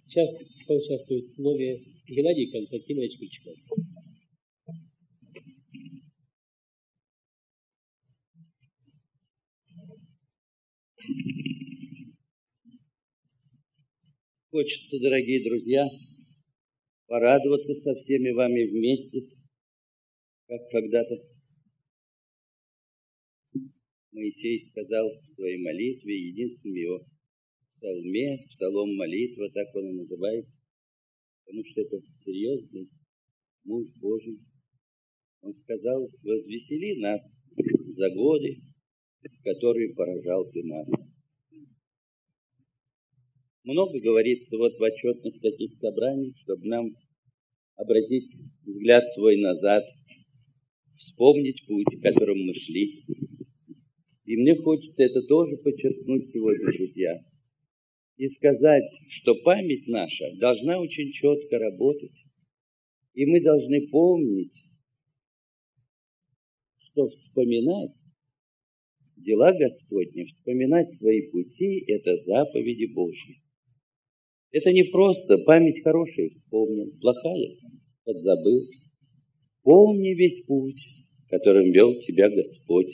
Сейчас поучаствует в слове Геннадий Константинович Ключков. Хочется, дорогие друзья, порадоваться со всеми вами вместе, как когда-то Моисей сказал в своей молитве, единственном его псалме, псалом молитва, так он и называется, потому что это серьезный муж Божий. Он сказал: возвесели нас за годы, которые поражал ты нас. Много говорится вот в отчетных таких собраниях, чтобы нам обратить взгляд свой назад, вспомнить путь, которым мы шли. И мне хочется это тоже подчеркнуть сегодня, друзья, и сказать, что память наша должна очень четко работать, и мы должны помнить, что вспоминать дела Господни, вспоминать свои пути – это заповеди Божьи. Это не просто память хорошая вспомнил, плохая подзабыл. Помни весь путь, которым вел тебя Господь.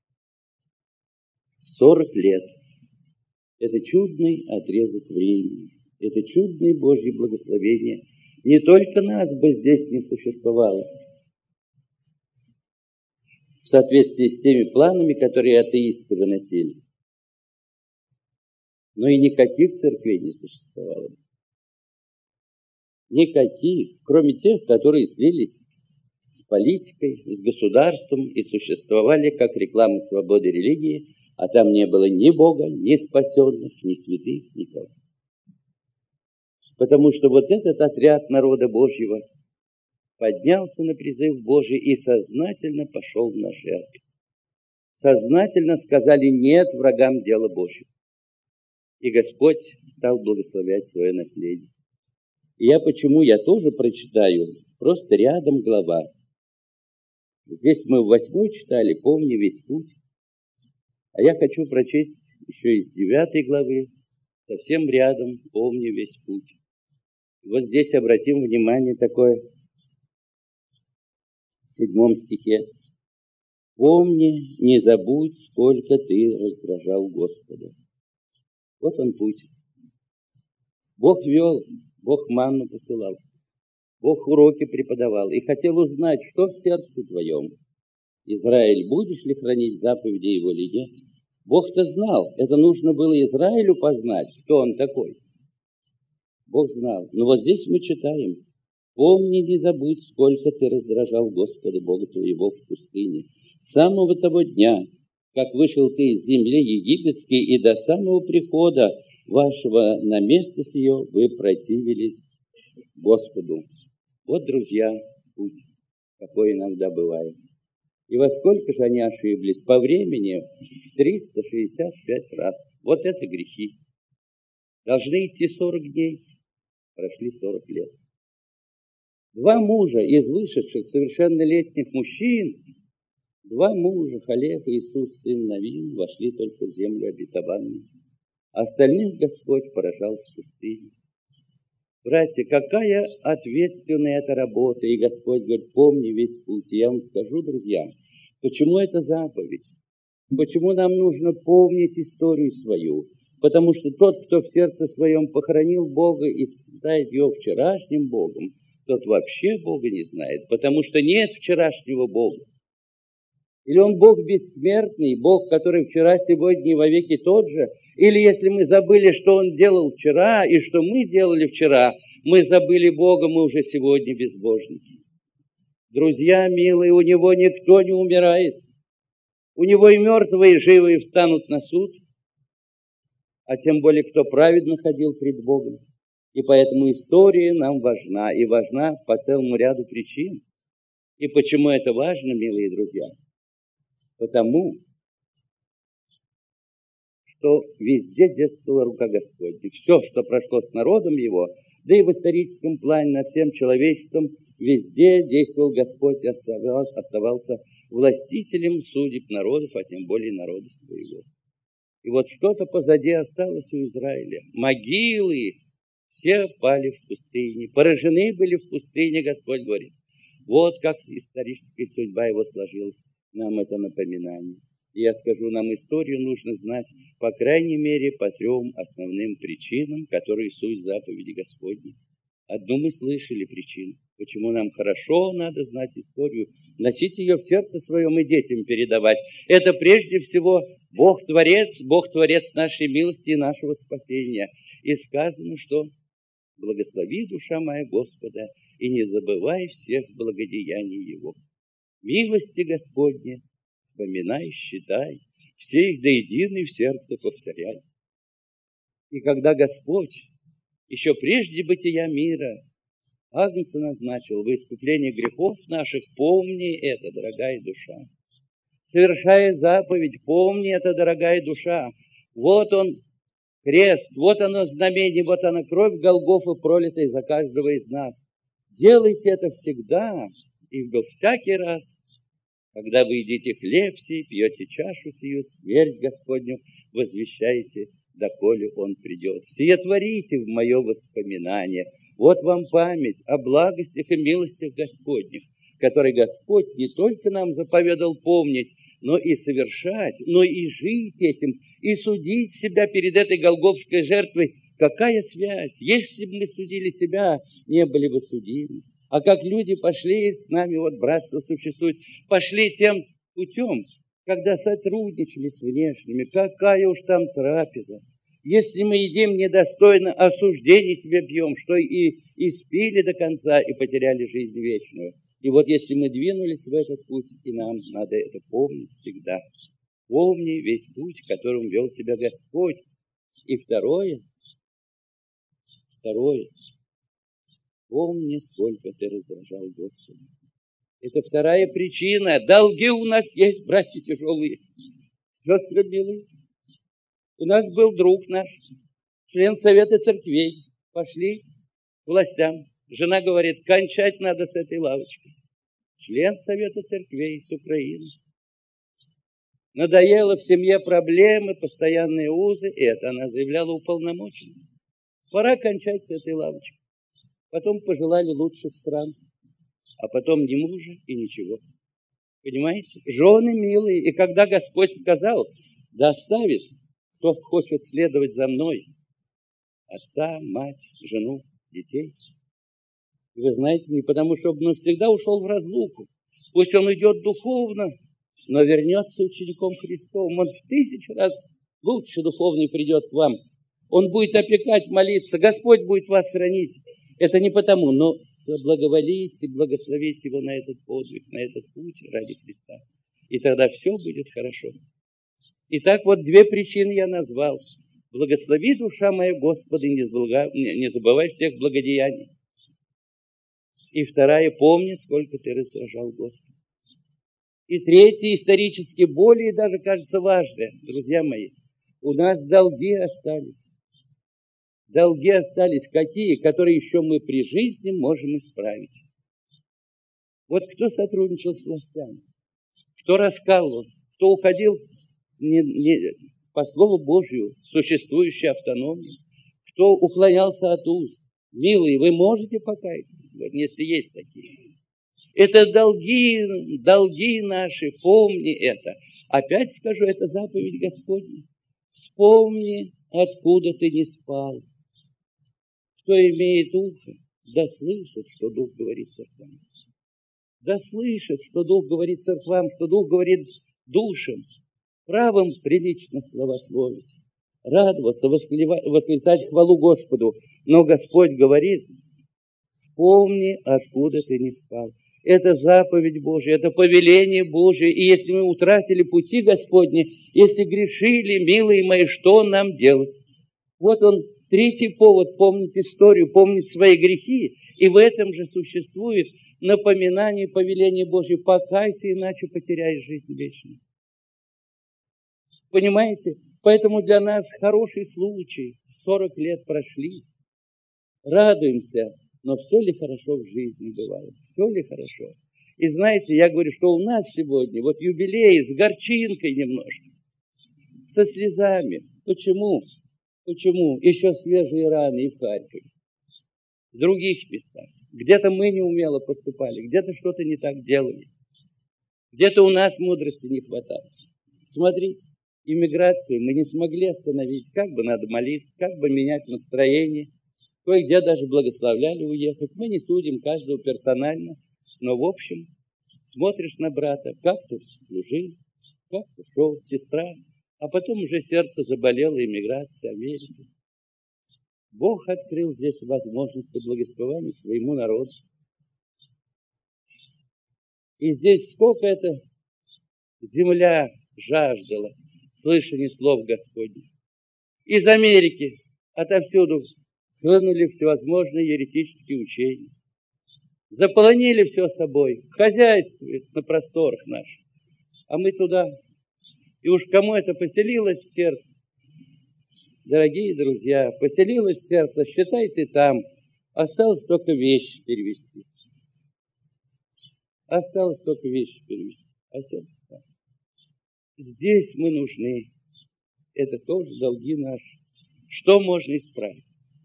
40 лет – это чудный отрезок времени, это чудное Божье благословение. Не только нас бы здесь не существовало, в соответствии с теми планами, которые атеисты выносили, но и никаких церквей не существовало. Никаких, кроме тех, которые слились с политикой, с государством и существовали как реклама свободы религии, а там не было ни Бога, ни спасенных, ни святых, никого. Потому что вот этот отряд народа Божьего поднялся на призыв Божий и сознательно пошел на жертву. Сознательно сказали нет врагам дела Божьего. И Господь стал благословлять свое наследие. И я тоже прочитаю, просто рядом глава. Здесь мы в 8 читали, помни весь путь. А я хочу прочесть еще из 9 главы, совсем рядом, помни весь путь. Вот здесь обратим внимание такое, в 7 стихе. Помни, не забудь, сколько ты раздражал Господа. Вот он путь. Бог вел, Бог манну посылал, Бог уроки преподавал и хотел узнать, что в сердце твоем. Израиль, будешь ли хранить заповеди его или нет? Бог-то знал, это нужно было Израилю познать, кто он такой. Бог знал. Но вот здесь мы читаем. Помни, не забудь, сколько ты раздражал Господа Бога твоего в пустыне. С самого того дня, как вышел ты из земли египетской, и до самого прихода вашего на место сие, вы противились Господу. Вот, друзья, путь, какой иногда бывает. И во сколько же они ошиблись? По времени в 365 раз. Вот это грехи. Должны идти 40 дней. Прошли 40 лет. 2 мужа из вышедших совершеннолетних мужчин, 2 мужа, Халев и Иисус, сын Навин, вошли только в землю обетованную. Остальных Господь поражал в пустыне. Братья, какая ответственная эта работа. И Господь говорит, помни весь путь. И я вам скажу, друзья, почему это заповедь? Почему нам нужно помнить историю свою? Потому что тот, кто в сердце своем похоронил Бога и считает его вчерашним Богом, тот вообще Бога не знает, потому что нет вчерашнего Бога. Или он Бог бессмертный, Бог, который вчера, сегодня и вовеки тот же. Или если мы забыли, что он делал вчера и что мы делали вчера, мы забыли Бога, мы уже сегодня безбожники. Друзья милые, у него никто не умирает. У него и мертвые, и живые встанут на суд. А тем более, кто праведно ходил пред Богом. И поэтому история нам важна. И важна по целому ряду причин. И почему это важно, милые друзья? Потому что везде действовала рука Господня. Все, что прошло с народом его, да и в историческом плане над всем человечеством, везде действовал Господь и оставался властителем судеб народов, а тем более народа своего. И вот что-то позади осталось у Израиля. Могилы, все пали в пустыне, поражены были в пустыне, Господь говорит. Вот как историческая судьба его сложилась, нам это напоминание. И я скажу, нам историю нужно знать, по крайней мере, по 3 основным причинам, которые суть заповеди Господней. Одну мы слышали причину, почему нам хорошо надо знать историю, носить ее в сердце своем и детям передавать. Это прежде всего Бог-творец нашей милости и нашего спасения. И сказано, что благослови, душа моя, Господа, и не забывай всех благодеяний Его. Милости Господне вспоминай, считай, все их до единой в сердце повторяй. И когда Господь, еще прежде бытия мира, Агнца назначил во искупление грехов наших, помни это, дорогая душа. Совершая заповедь, помни это, дорогая душа. Вот он, крест, вот оно знамение, вот она кровь Голгофы, пролитая за каждого из нас. Делайте это всегда и всякий раз, когда вы едите хлеб сей, пьете чашу сию, смерть Господню возвещаете, доколе Он придет. Сие творите в мое воспоминание. Вот вам память о благостях и милостях Господних, которые Господь не только нам заповедал помнить, но и совершать, но и жить этим, и судить себя перед этой голгофской жертвой. Какая связь? Если бы мы судили себя, не были бы судимы. А как люди пошли с нами, вот братство существует, пошли тем путем, когда сотрудничали с внешними, какая уж там трапеза. Если мы едим недостойно, осуждение себе бьем, что и спили до конца, и потеряли жизнь вечную. И вот если мы двинулись в этот путь, и нам надо это помнить всегда. Помни весь путь, которым вел тебя Господь. И второе, помни, сколько ты раздражал Господа. Это вторая причина. Долги у нас есть, братья тяжелые, сестры милые. У нас был друг наш, член Совета церквей. Пошли к властям. Жена говорит, кончать надо с этой лавочкой. Член Совета церквей с Украины. Надоело в семье проблемы, постоянные узы. И это она заявляла уполномоченным. Пора кончать с этой лавочкой. Потом пожелали лучших стран. А потом ни мужа и ничего. Понимаете? Жены милые. И когда Господь сказал, да оставит, кто хочет следовать за мной, отца, мать, жену, детей. И вы знаете, не потому, что он навсегда ушел в разлуку. Пусть он идет духовно, но вернется учеником Христовым. Он в 1000 раз лучше духовный придет к вам. Он будет опекать, молиться. Господь будет вас хранить. Это не потому, но благоволите, благословите его на этот подвиг, на этот путь ради Христа. И тогда все будет хорошо. Итак, вот 2 причины я назвал. Благослови, душа моя, Господа, и не забывай всех благодеяний. И вторая, помни, сколько ты раздражал Господа. И третье, исторически более даже, кажется, важное, друзья мои. У нас долги остались. Долги остались какие, которые еще мы при жизни можем исправить. Вот кто сотрудничал с властями, кто раскалывался, кто уходил по Слову Божию, существующей автономии, кто уклонялся от уст. Милые, вы можете покаяться, если есть такие. Это долги наши, помни это. Опять скажу, это заповедь Господня. Вспомни, откуда ты не спал. Кто имеет ухо, да слышит, что Дух говорит церквам. Да слышит, что Дух говорит церквам, что Дух говорит душам. Правом прилично славословить, радоваться, восклицать хвалу Господу. Но Господь говорит, вспомни, откуда ты не спал. Это заповедь Божья, это повеление Божие. И если мы утратили пути Господни, если грешили, милые мои, что нам делать? Вот он, третий повод, помнить историю, помнить свои грехи. И в этом же существует напоминание повеления Божье. Покайся, иначе потеряешь жизнь вечную. Понимаете? Поэтому для нас хороший случай. 40 лет прошли. Радуемся. Но все ли хорошо в жизни бывает? Все ли хорошо? И знаете, я говорю, что у нас сегодня вот юбилей с горчинкой немножко. Со слезами. Почему? Почему? Еще свежие раны и в Харькове. в других местах. Где-то мы неумело поступали, где-то что-то не так делали. Где-то у нас мудрости не хватало. Смотрите, иммиграцию мы не смогли остановить. Как бы надо молиться, как бы менять настроение. Кое-где даже благословляли уехать. Мы не судим каждого персонально, но в общем смотришь на брата, как ты служил, как ты шел, сестра, а потом уже сердце заболело иммиграцией Америки. Бог открыл здесь возможности благословения своему народу. И здесь сколько это земля жаждала слышания слов Господних. Из Америки отовсюду хлынули всевозможные еретические учения. Заполонили все собой, хозяйствует на просторах наших. А мы туда. И уж кому это поселилось в сердце, дорогие друзья, поселилось в сердце, считай ты там. Осталось только вещи перевести. Осталось только вещи перевести. А сердце там. Здесь мы нужны. Это тоже долги наши. Что можно исправить?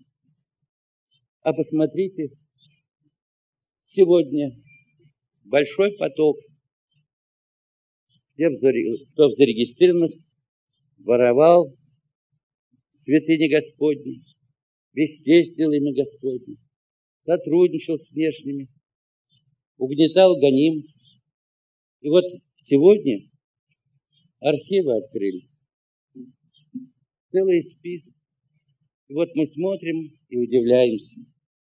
А посмотрите, сегодня большой поток, кто в зарегистрированных воровал святыни Господни, бесчестил имя Господне, сотрудничал с внешними, угнетал, гоним. И вот сегодня архивы открылись, целый список. И вот мы смотрим и удивляемся.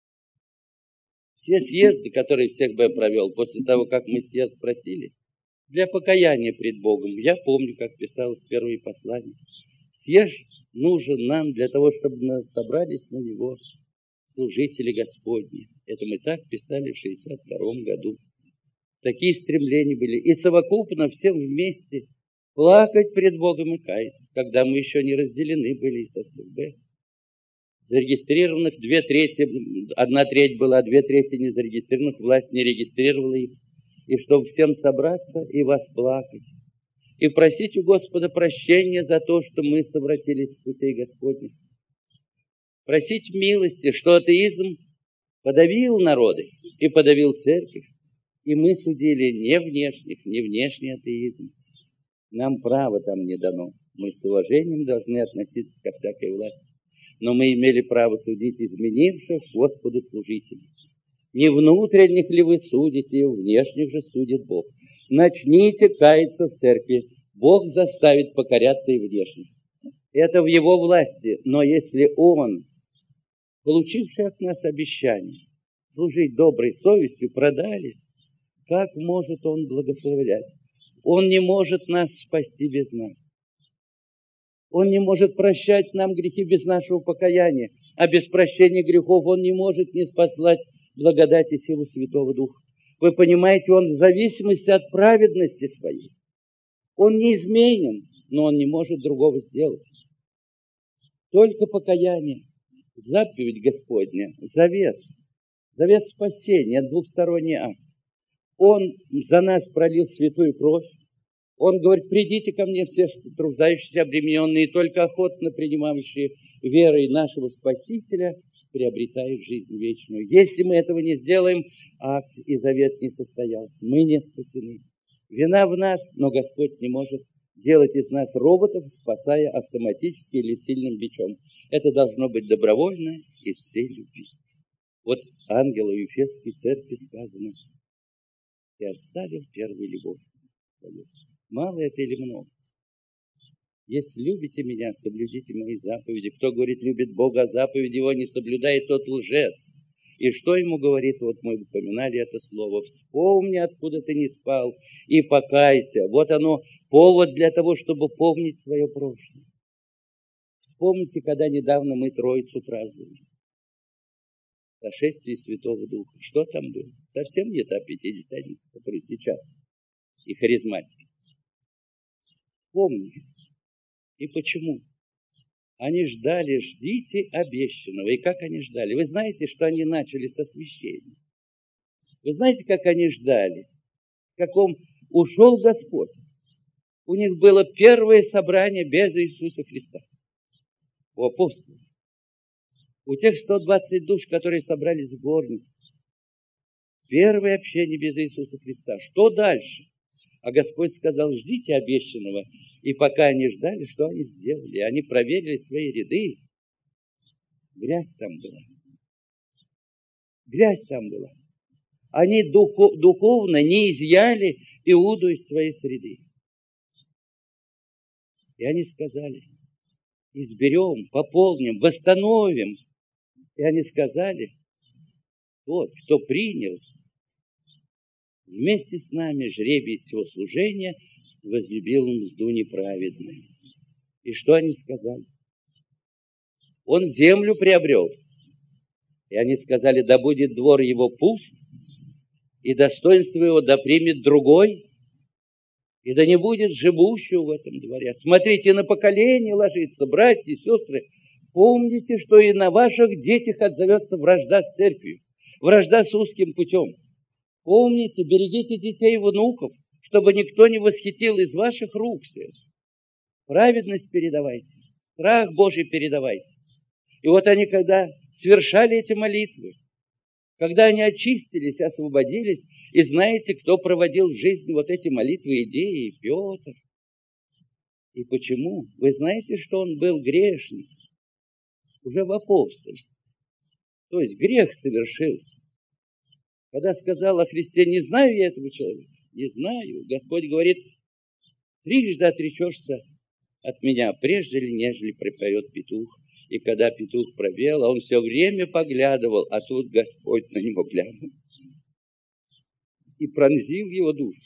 Все съезды, которые всех бы я провел, после того, как мы съезд просили, для покаяния пред Богом. Я помню, как писал в первые послания. Съезд нужен нам для того, чтобы собрались на него служители Господни. Это мы так писали в 62 году. Такие стремления были. И совокупно всем вместе плакать пред Богом и каяться, когда мы еще не разделены были из ССБ. Зарегистрированных 2/3, 1/3 была, 2/3 незарегистрированных, власть не регистрировала их. И чтобы всем собраться и восплакать. И просить у Господа прощения за то, что мы совратились с путей Господних. Просить милости, что атеизм подавил народы и подавил церковь. И мы судили не внешних, не внешний атеизм. Нам право там не дано. Мы с уважением должны относиться ко всякой власти. Но мы имели право судить изменивших Господу служителей. Не внутренних ли вы судите, внешних же судит Бог. Начните каяться в церкви. Бог заставит покоряться и внешних. Это в Его власти. Но если Он, получивший от нас обещание, служить доброй совестью, продались, как может Он благословлять? Он не может нас спасти без нас. Он не может прощать нам грехи без нашего покаяния. А без прощения грехов Он не может не спаслать благодать и силу Святого Духа. Вы понимаете, Он в зависимости от праведности своей. Он неизменен, но Он не может другого сделать. Только покаяние, заповедь Господня, завет спасения, двухсторонний акт. Он за нас пролил святую кровь. Он говорит, придите ко мне все труждающиеся, обремененные, только охотно принимающие верой нашего Спасителя, приобретают жизнь вечную. Если мы этого не сделаем, акт и завет не состоялся. Мы не спасены. Вина в нас, но Господь не может делать из нас роботов, спасая автоматически или сильным бичом. Это должно быть добровольно из всей любви. Вот ангелу Ефесской церкви сказано, «Ты оставил первую любовь свою». Мало это или много? Если любите меня, соблюдите мои заповеди. Кто говорит, любит Бога, а заповеди Его не соблюдает, тот лжец. И что ему говорит? Вот мы упоминали это слово. Вспомни, откуда ты не спал, и покайся. Вот оно, повод для того, чтобы помнить свое прошлое. Вспомните, когда недавно мы Троицу праздновали. Сошествие Святого Духа. Что там было? Совсем не та пятидесятница, которая сейчас. И харизматика. Помни. И почему? Они ждали, ждите обещанного. И как они ждали? Вы знаете, что они начали с освящения? Вы знаете, как они ждали? В каком ушел Господь. У них было первое собрание без Иисуса Христа. У апостолов. У тех 120 душ, которые собрались в горнице. Первое общение без Иисуса Христа. Что дальше? А Господь сказал, ждите обещанного. И пока они ждали, что они сделали? Они проверили свои ряды. Грязь там была. Грязь там была. Они духовно не изъяли Иуду из своей среды. И они сказали, изберем, пополним, восстановим. И они сказали, тот, кто принял вместе с нами жребий всего служения, возлюбил мзду неправедную. И что они сказали? Он землю приобрел. И они сказали, да будет двор его пуст, и достоинство его да примет другой, и да не будет живущего в этом дворе. Смотрите, на поколение ложится, братья и сестры. Помните, что и на ваших детях отзовется вражда с церковью, вражда с узким путем. Помните, берегите детей и внуков, чтобы никто не восхитил из ваших рук все. Праведность передавайте, страх Божий передавайте. И вот они, когда совершали эти молитвы, когда они очистились, освободились, и знаете, кто проводил в жизни вот эти молитвы, идеи? Петр. И почему? Вы знаете, что он был грешник уже в апостольстве. То есть грех совершил. Когда сказал о Христе, не знаю я этого человека, не знаю. Господь говорит, трижды отречешься от меня, прежде ли, нежели пропоет петух. И когда петух пропел, он все время поглядывал, а тут Господь на него глянул и пронзил его душу.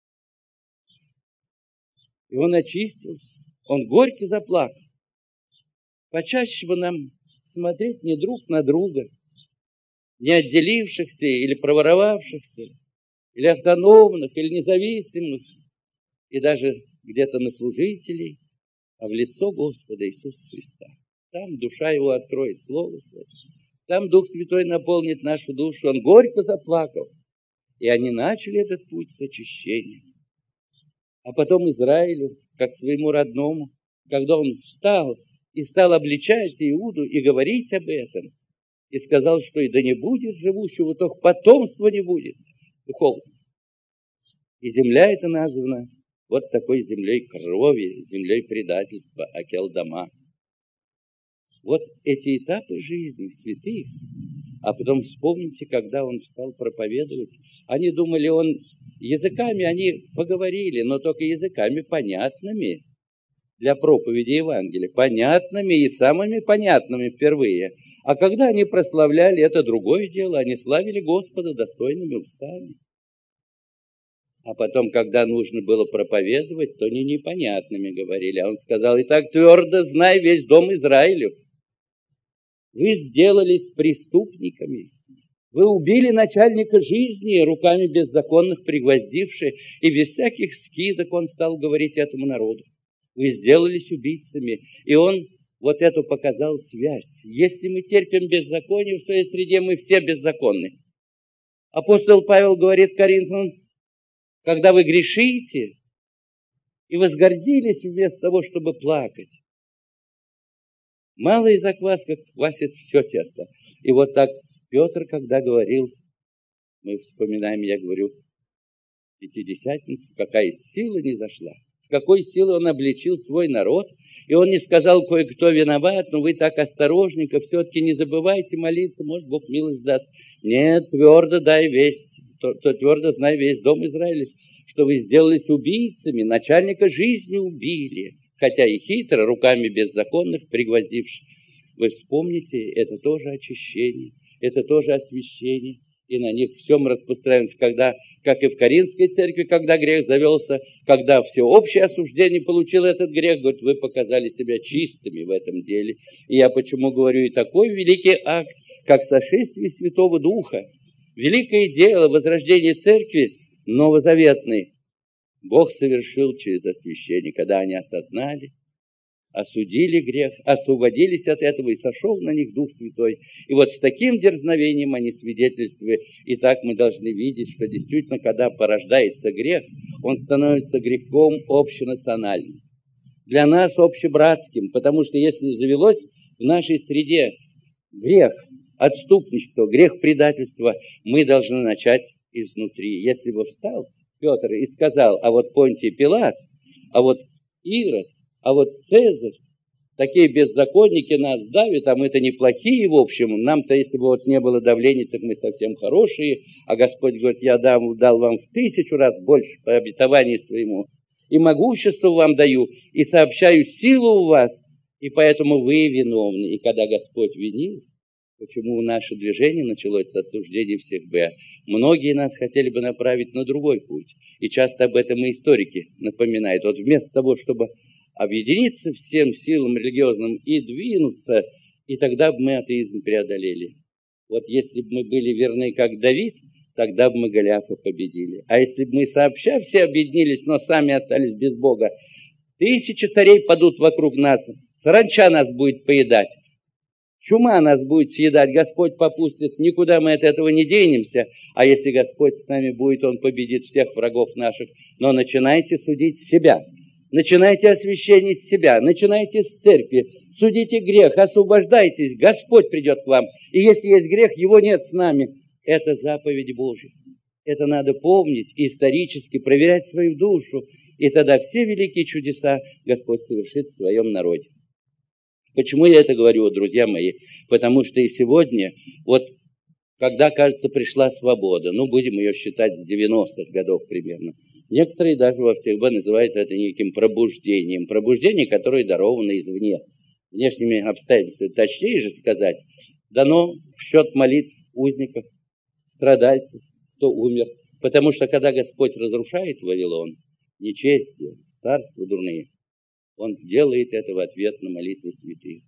И он очистился, он горько заплакал. Почаще бы нам смотреть не друг на друга, не отделившихся или проворовавшихся, или автономных, или независимых, и даже где-то на служителей, а в лицо Господа Иисуса Христа. Там душа его откроет Слово Свое. Там Дух Святой наполнит нашу душу. Он горько заплакал. И они начали этот путь с очищения. А потом Израилю, как своему родному, когда он встал и стал обличать Иуду и говорить об этом, и сказал, что и да не будет живущего, только потомства не будет духовно. И земля эта названа вот такой землей крови, землей предательства, Акелдама. Вот эти этапы жизни святых. А потом вспомните, когда он стал проповедовать. Они думали, он языками, они поговорили, но только языками понятными для проповеди Евангелия. Понятными и самыми понятными впервые. А когда они прославляли, это другое дело. Они славили Господа достойными устами. А потом, когда нужно было проповедовать, то они непонятными говорили. А он сказал, итак, твердо знай весь дом Израилев. Вы сделались преступниками. Вы убили начальника жизни, руками беззаконных пригвоздивши, и без всяких скидок он стал говорить этому народу. Вы сделались убийцами. И он вот эту показал связь. Если мы терпим беззаконие в своей среде, мы все беззаконны. Апостол Павел говорит Коринфянам, когда вы грешите и возгордились вместо того, чтобы плакать, малая закваска квасит все тесто. И вот так Петр, когда говорил, мы вспоминаем, я говорю, Пятидесятницу, какая сила не зашла, с какой силой он обличил свой народ, и он не сказал, кое-кто виноват, но вы так осторожненько, все-таки не забывайте молиться, может, Бог милость даст. Нет, твердо твердо знай весь дом Израиля, что вы сделались убийцами, начальника жизни убили, хотя и хитро, руками беззаконных пригвоздивши. Вы вспомните, это тоже очищение, это тоже освящение, и на них всем распространяется, когда, как и в Коринфской церкви, когда грех завелся, когда всеобщее осуждение получил этот грех, говорит, вы показали себя чистыми в этом деле. И я почему говорю, и такой великий акт, как сошествие Святого Духа, великое дело возрождения церкви новозаветной, Бог совершил через освящение, когда они осознали, осудили грех, освободились от этого, и сошел на них Дух Святой. И вот с таким дерзновением они свидетельствуют. И так мы должны видеть, что действительно, когда порождается грех, он становится грехом общенациональным. Для нас общебратским, потому что если завелось в нашей среде грех отступничества, грех предательства мы должны начать изнутри. Если бы встал Петр и сказал, а вот Понтий Пилат, а вот Ирод, а вот Цезарь, такие беззаконники нас давят, а мы-то неплохие, в общем. Нам-то, если бы вот не было давления, так мы совсем хорошие. А Господь говорит, я дал вам в 1000 раз больше по обетованию своему. И могущество вам даю, и сообщаю силу у вас, и поэтому вы виновны. И когда Господь винил, почему наше движение началось с осуждения всех Б? Многие нас хотели бы направить на другой путь. И часто об этом и историки напоминают. Вот вместо того, чтобы объединиться всем силам религиозным и двинуться, и тогда бы мы атеизм преодолели. Вот если бы мы были верны, как Давид, тогда бы мы Голиафа победили. А если бы мы сообща все объединились, но сами остались без Бога, 1000 царей падут вокруг нас, саранча нас будет поедать, чума нас будет съедать, Господь попустит, никуда мы от этого не денемся. А если Господь с нами будет, Он победит всех врагов наших. Но начинайте судить себя. Начинайте освящение с себя, начинайте с церкви, судите грех, освобождайтесь, Господь придет к вам. И если есть грех, его нет с нами. Это заповедь Божья. Это надо помнить и исторически проверять свою душу. И тогда все великие чудеса Господь совершит в своем народе. Почему я это говорю, друзья мои? Потому что и сегодня, вот когда, кажется, пришла свобода, будем ее считать с 90-х годов примерно, некоторые даже во всех называют это неким пробуждением. Пробуждение, которое даровано извне. Внешними обстоятельствами, точнее же сказать, дано в счет молитв узников, страдальцев, кто умер. Потому что когда Господь разрушает Вавилон, нечестие, царства дурные, Он делает это в ответ на молитвы святых.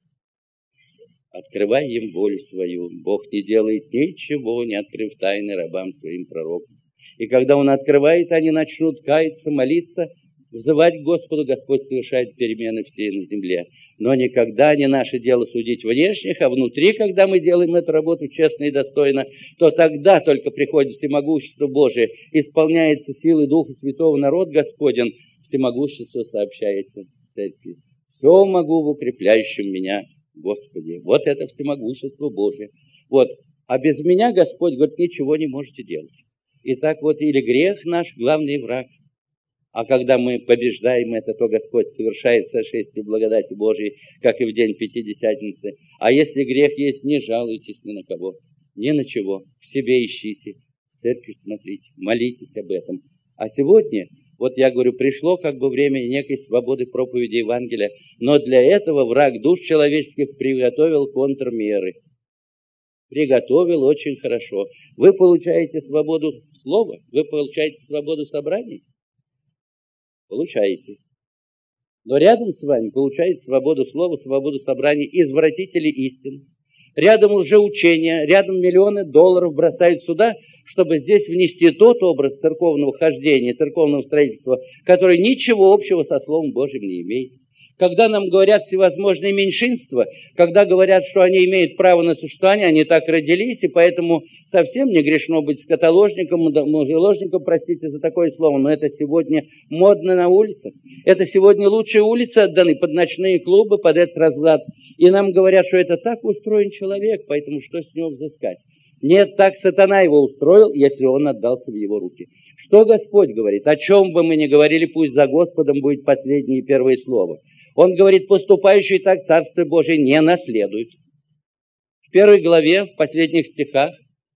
Открывай им волю свою. Бог не делает ничего, не открыв тайны рабам своим пророкам. И когда Он открывает, они начнут каяться, молиться, взывать к Господу. Господь совершает перемены все на земле. Но никогда не наше дело судить внешних, а внутри, когда мы делаем эту работу честно и достойно, то тогда только приходит всемогущество Божие, исполняется силы Духа Святого народ Господен, всемогущество сообщается в церкви. Все могу в укрепляющем меня Господи. Вот это всемогущество Божие. Вот. А без меня Господь говорит, ничего не можете делать. Итак, вот или грех наш главный враг, а когда мы побеждаем это, то Господь совершает сошествие благодати Божией, как и в день Пятидесятницы. А если грех есть, не жалуйтесь ни на кого, ни на чего. В себе ищите, в церкви смотрите, молитесь об этом. А сегодня, вот я говорю, пришло как бы время некой свободы проповеди Евангелия, но для этого враг душ человеческих приготовил контрмеры. Приготовил очень хорошо. Вы получаете свободу слова, вы получаете свободу собраний. Получаете. Но рядом с вами получает свободу слова, свободу собраний извратители истин. Рядом лжеучения, рядом миллионы долларов бросают сюда, чтобы здесь внести тот образ церковного хождения, церковного строительства, который ничего общего со Словом Божьим не имеет. Когда нам говорят всевозможные меньшинства, когда говорят, что они имеют право на существование, они так родились, и поэтому совсем не грешно быть скотоложником, мужеложником, простите за такое слово, но это сегодня модно на улицах. Это сегодня лучшие улицы отданы под ночные клубы, под этот разлад. И нам говорят, что это так устроен человек, поэтому что с него взыскать? Нет, так сатана его устроил, если он отдался в его руки. Что Господь говорит? О чем бы мы ни говорили, пусть за Господом будет последнее и первое слово. Он говорит, поступающий так Царство Божие не наследует. В 1 главе, в последних стихах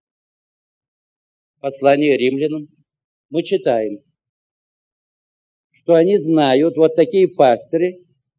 послания римлянам мы читаем, что они знают, вот такие пастыри,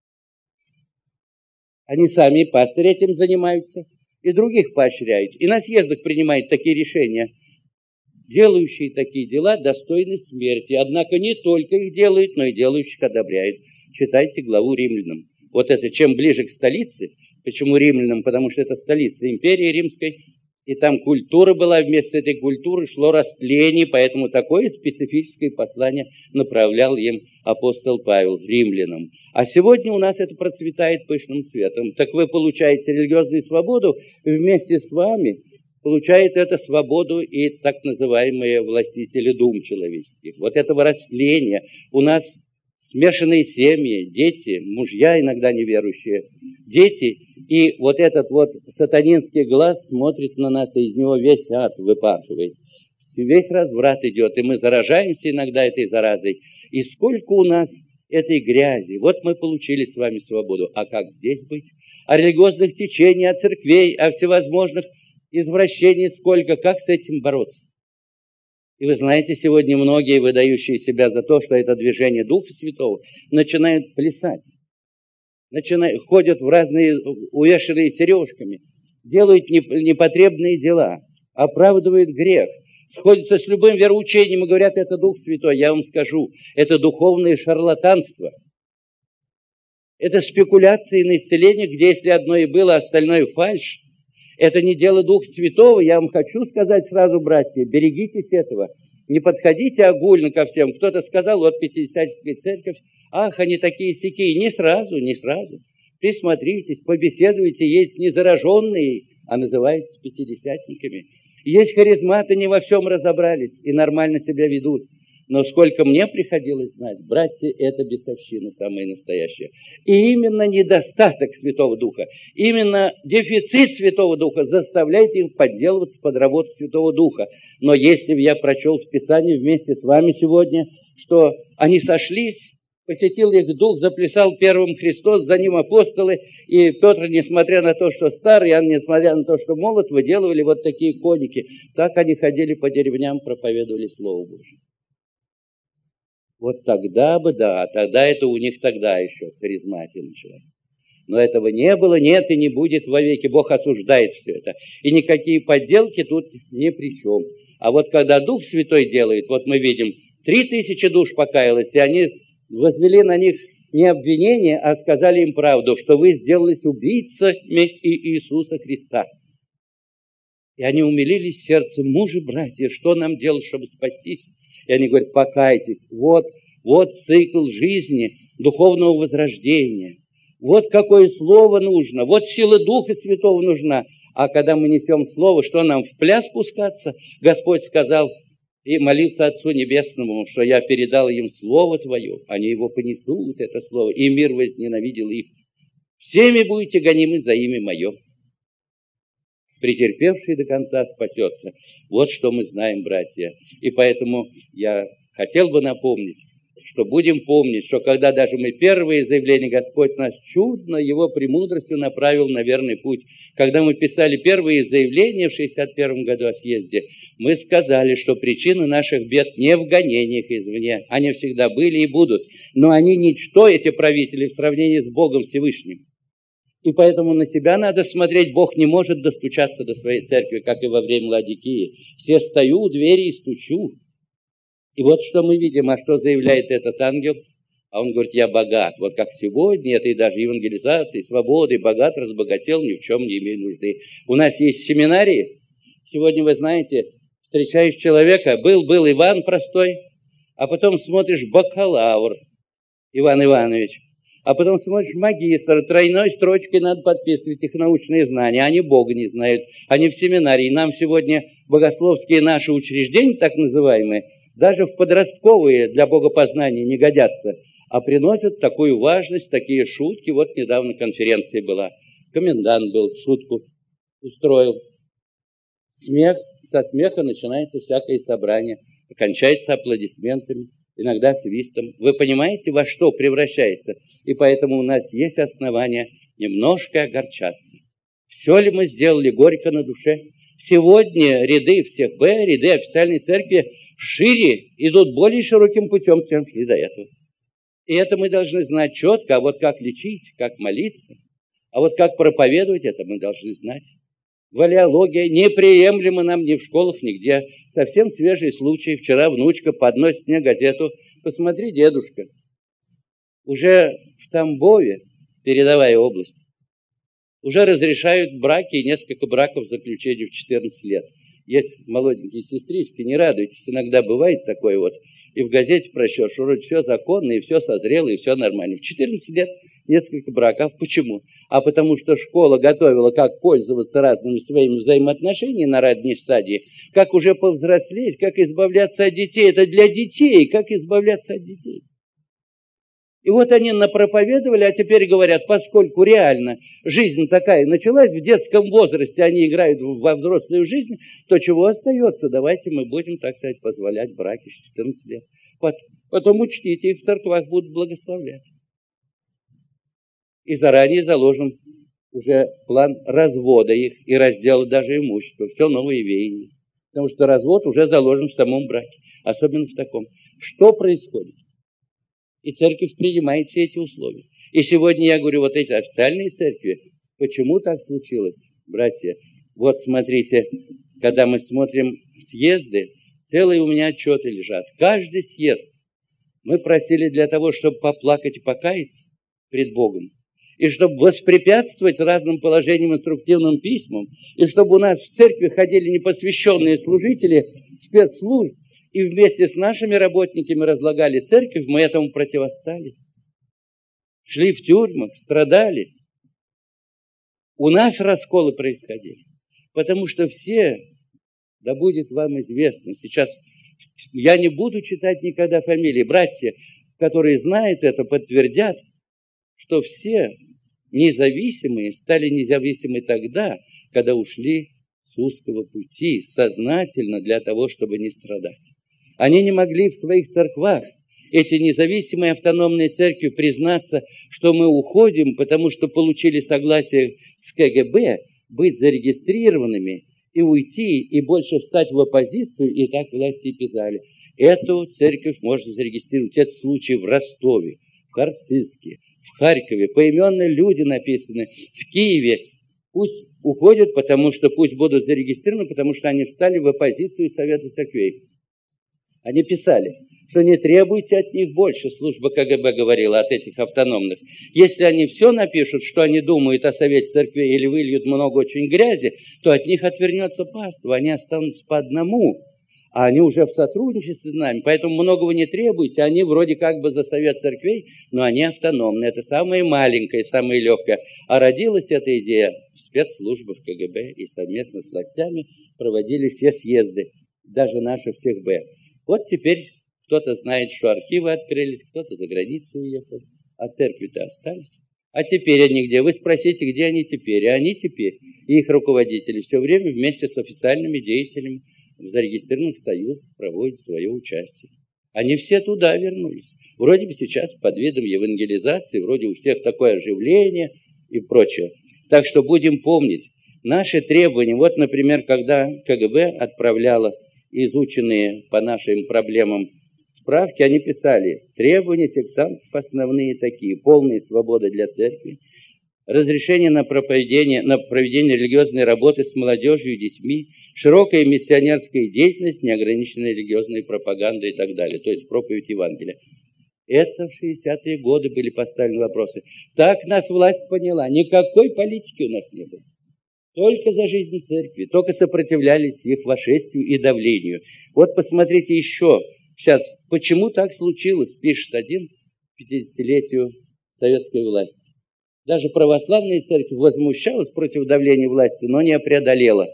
они сами пастыри этим занимаются, и других поощряют, и на съездах принимают такие решения, делающие такие дела достойны смерти. Однако не только их делают, но и делающих одобряют. Читайте главу римлянам. Вот это чем ближе к столице. Почему римлянам? Потому что это столица империи римской. И там культура была, вместе с этой культурой шло растление, поэтому такое специфическое послание направлял им апостол Павел римлянам. А сегодня у нас это процветает пышным цветом. Так вы получаете религиозную свободу, вместе с вами получает это свободу и так называемые властители дум человеческих. Вот этого растления у нас смешанные семьи, дети, мужья иногда неверующие, дети, и вот этот вот сатанинский глаз смотрит на нас, и из него весь ад выпархивает. Весь разврат идет, и мы заражаемся иногда этой заразой. И сколько у нас этой грязи. Вот мы получили с вами свободу. А как здесь быть? О религиозных течениях, о церквей, о всевозможных извращениях сколько. Как с этим бороться? И вы знаете, сегодня многие, выдающие себя за то, что это движение Духа Святого, начинают плясать. Ходят в разные, увешанные сережками, делают непотребные дела, оправдывают грех, сходятся с любым вероучением и говорят, это Дух Святой. Я вам скажу, это духовное шарлатанство. Это спекуляции на исцеление, где если одно и было, остальное фальшь. Это не дело Духа Святого. Я вам хочу сказать сразу, братья, берегитесь этого. Не подходите огульно ко всем. Кто-то сказал, вот Пятидесятническая церковь, ах, они такие-сякие. Не сразу. Присмотритесь, побеседуйте. Есть незараженные, а называются пятидесятниками. Есть харизматы, не во всем разобрались и нормально себя ведут. Но сколько мне приходилось знать, братья, это бесовщина самая настоящая. И именно недостаток Святого Духа, именно дефицит Святого Духа заставляет их подделываться под работу Святого Духа. Но если бы я прочел в Писании вместе с вами сегодня, что они сошлись, посетил их Дух, заплясал первым Христос, за ним апостолы, и Петр, несмотря на то, что старый, а несмотря на то, что молод, выделывали вот такие коники. Так они ходили по деревням, проповедовали Слово Божие. Вот тогда бы, да, тогда это у них тогда еще харизматия началась. Но этого не было, нет и не будет вовеки. Бог осуждает все это. И никакие подделки тут ни при чем. А вот когда Дух Святой делает, вот мы видим, 3000 душ покаялось, и они возвели на них не обвинение, а сказали им правду, что вы сделались убийцами Иисуса Христа. И они умилились сердцем, мужи, братья, что нам делать, чтобы спастись? И они говорят, покайтесь, вот цикл жизни, духовного возрождения. Вот какое слово нужно, вот сила Духа Святого нужна. А когда мы несем слово, что нам в пляс пускаться? Господь сказал и молился Отцу Небесному, что я передал им слово Твое, они его понесут, это слово, и мир возненавидел их. Всеми будете гонимы за имя Мое. Претерпевший до конца спасется. Вот что мы знаем, братья. И поэтому я хотел бы напомнить, что будем помнить, что когда даже мы первые заявления, Господь нас чудно Его премудростью направил на верный путь. Когда мы писали первые заявления в 61 году о съезде, мы сказали, что причины наших бед не в гонениях извне. Они всегда были и будут. Но они ничто, эти правители, в сравнении с Богом Всевышним. И поэтому на себя надо смотреть. Бог не может достучаться до своей церкви, как и во время Ладикии. Все стою у двери и стучу. И вот что мы видим, а что заявляет этот ангел? А он говорит, я богат. Вот как сегодня, это и даже евангелизация, свобода, богат, разбогател, ни в чем не имею нужды. У нас есть семинарии. Сегодня, вы знаете, встречаешь человека, был Иван простой, а потом смотришь бакалавр Иван Иванович. А потом смотришь, магистр, тройной строчкой надо подписывать их научные знания. Они Бога не знают, они в семинарии. Нам сегодня богословские наши учреждения, так называемые, даже в подростковые для богопознания не годятся, а приносят такую важность, такие шутки. Вот недавно конференция была. Комендант был, шутку устроил. Смех, со смеха начинается всякое собрание, кончается аплодисментами. Иногда свистом. Вы понимаете, во что превращается? И поэтому у нас есть основания немножко огорчаться. Все ли мы сделали горько на душе? Сегодня ряды всех ряды официальной церкви шире идут более широким путем, чем шли до этого. И это мы должны знать четко. А вот как лечить, как молиться, а вот как проповедовать, это мы должны знать. Валеология неприемлема нам ни в школах, нигде. Совсем свежий случай. Вчера внучка подносит мне газету. Посмотри, дедушка, уже в Тамбове, передовая область, уже разрешают браки, и несколько браков заключения в 14 лет. Есть молоденькие сестрички, не радуйтесь, иногда бывает такое вот. И в газете прочтешь, вроде все законно, и все созрело, и все нормально. В 14 лет несколько браков. Почему? А потому что школа готовила, как пользоваться разными своими взаимоотношениями на ранней стадии, как уже повзрослеть, как избавляться от детей. Это для детей, как избавляться от детей. И вот они напроповедовали, а теперь говорят, поскольку реально жизнь такая началась, в детском возрасте они играют во взрослую жизнь, то чего остается? Давайте мы будем, так сказать, позволять браки с 14 лет. Потом учтите, их в церквах будут благословлять. И заранее заложен уже план развода их и раздела даже имущества. Все новые веяния. Потому что развод уже заложен в самом браке. Особенно в таком. Что происходит? И церковь принимает все эти условия. И сегодня я говорю, вот эти официальные церкви, почему так случилось, братья? Вот смотрите, когда мы смотрим съезды, целые у меня отчеты лежат. Каждый съезд мы просили для того, чтобы поплакать и покаяться пред Богом. И чтобы воспрепятствовать разным положениям, инструктивным письмам, и чтобы у нас в церкви ходили непосвященные служители спецслужб, и вместе с нашими работниками разлагали церковь, мы этому противостали. Шли в тюрьмах, страдали. У нас расколы происходили. Потому что все, да будет вам известно, сейчас я не буду читать никогда фамилии, братья, которые знают это, подтвердят, что все независимые стали независимы тогда, когда ушли с узкого пути, сознательно для того, чтобы не страдать. Они не могли в своих церквах, эти независимые автономные церкви, признаться, что мы уходим, потому что получили согласие с КГБ быть зарегистрированными и уйти, и больше встать в оппозицию, и так власти писали. Эту церковь можно зарегистрировать. Это случай в Ростове, в Харциске, в Харькове. Поименные люди написаны. В Киеве. Пусть уходят, потому что пусть будут зарегистрированы, потому что они встали в оппозицию Совета Церквей. Они писали, что не требуйте от них больше, служба КГБ говорила, от этих автономных. Если они все напишут, что они думают о Совете Церквей, или выльют много очень грязи, то от них отвернется паства, они останутся по одному. А они уже в сотрудничестве с нами, поэтому многого не требуйте. Они вроде как бы за Совет Церквей, но они автономные. Это самое маленькое, самое легкое. А родилась эта идея в спецслужбах КГБ, и совместно с властями проводили все съезды, даже наши всех Б. Вот теперь кто-то знает, что архивы открылись, кто-то за границу уехал, а церкви-то остались. А теперь они где? Вы спросите, где они теперь? И они теперь, и их руководители, все время вместе с официальными деятелями в зарегистрированных союзах проводят свое участие. Они все туда вернулись. Вроде бы сейчас под видом евангелизации, вроде у всех такое оживление и прочее. Так что будем помнить наши требования. Вот, например, когда КГБ отправляло изученные по нашим проблемам справки, они писали: требования сектантов основные такие: полная свобода для церкви, разрешение на проведение религиозной работы с молодежью и детьми, широкая миссионерская деятельность, неограниченная религиозной пропагандой и так далее, то есть проповедь Евангелия. Это в 60-е годы были поставлены вопросы. Так нас власть поняла, никакой политики у нас не было. Только за жизнь церкви, только сопротивлялись их вошествию и давлению. Вот посмотрите еще, сейчас, почему так случилось, пишет один к 50-летию советской власти. Даже православная церковь возмущалась против давления власти, но не преодолела.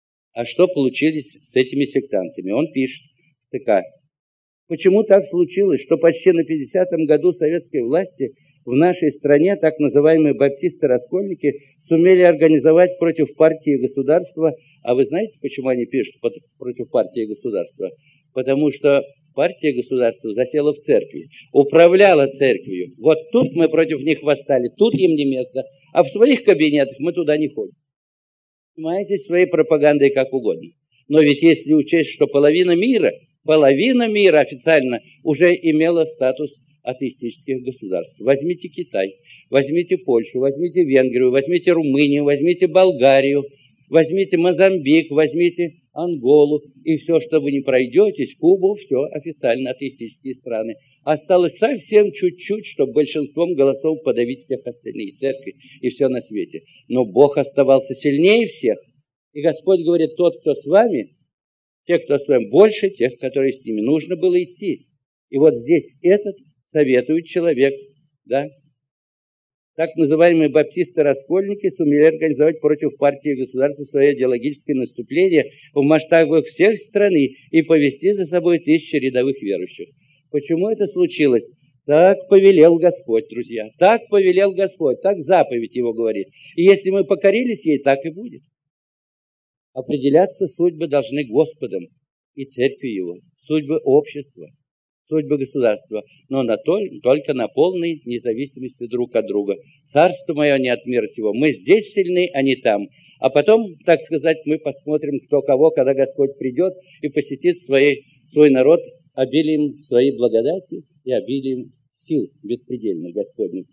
А что получилось с этими сектантами? Он пишет, ТК. Почему так случилось, что почти на 50-м году советской власти в нашей стране так называемые баптисты-раскольники сумели организовать против партии и государства? А вы знаете, почему они пишут против партии и государства? Потому что партия и государство засела в церкви, управляла церковью. Вот тут мы против них восстали, тут им не место, а в своих кабинетах мы туда не ходим. Занимаетесь своей пропагандой как угодно. Но ведь если учесть, что половина мира официально уже имела статус атеистических государств. Возьмите Китай, возьмите Польшу, возьмите Венгрию, возьмите Румынию, возьмите Болгарию, возьмите Мозамбик, возьмите Анголу, и все, что вы не пройдетесь, Кубу, все официально атеистические страны. Осталось совсем чуть-чуть, чтобы большинством голосов подавить всех остальных, церкви и все на свете. Но Бог оставался сильнее всех. И Господь говорит: тот, кто с вами, те, кто с вами, больше тех, которые с ними. Нужно было идти. И вот здесь этот советует человек, да, так называемые баптисты-раскольники сумели организовать против партии и государства свое идеологическое наступление в масштабах всех страны и повести за собой тысячи рядовых верующих. Почему это случилось? Так повелел Господь, друзья. Так повелел Господь. Так заповедь его говорит. И если мы покорились ей, так и будет. Определяться судьбы должны Господом и церковью его. Судьбы общества, судьбы государства. Но только на полной независимости друг от друга. Царство мое не от мира сего. Мы здесь сильны, а не там. А потом, так сказать, мы посмотрим, кто кого, когда Господь придет и посетит свой народ обилием своей благодати и обилием сил беспредельных Господних.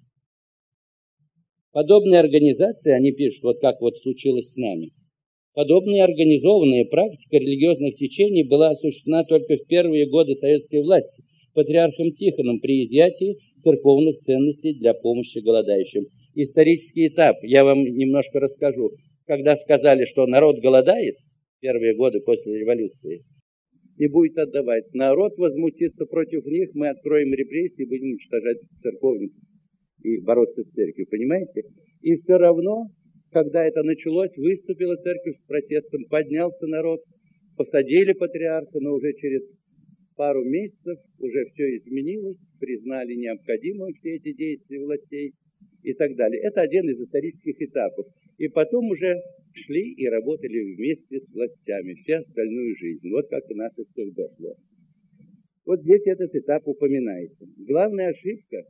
Подобные организации, они пишут, вот как вот случилось с нами. Подобная организованная практика религиозных течений была осуществлена только в первые годы советской власти патриархом Тихоном при изъятии церковных ценностей для помощи голодающим. Исторический этап, я вам немножко расскажу. Когда сказали, что народ голодает, первые годы после революции, и будет отдавать, народ возмутится против них, мы откроем репрессии, будем уничтожать церковников и бороться с церковью, понимаете? И все равно, когда это началось, выступила церковь с протестом, поднялся народ, посадили патриарха, но уже через пару месяцев уже все изменилось, признали необходимым все эти действия властей и так далее. Это один из исторических этапов. И потом уже шли и работали вместе с властями всю остальную жизнь. Вот как и наше ССБ шло. Вот здесь этот этап упоминается. Главная ошибка,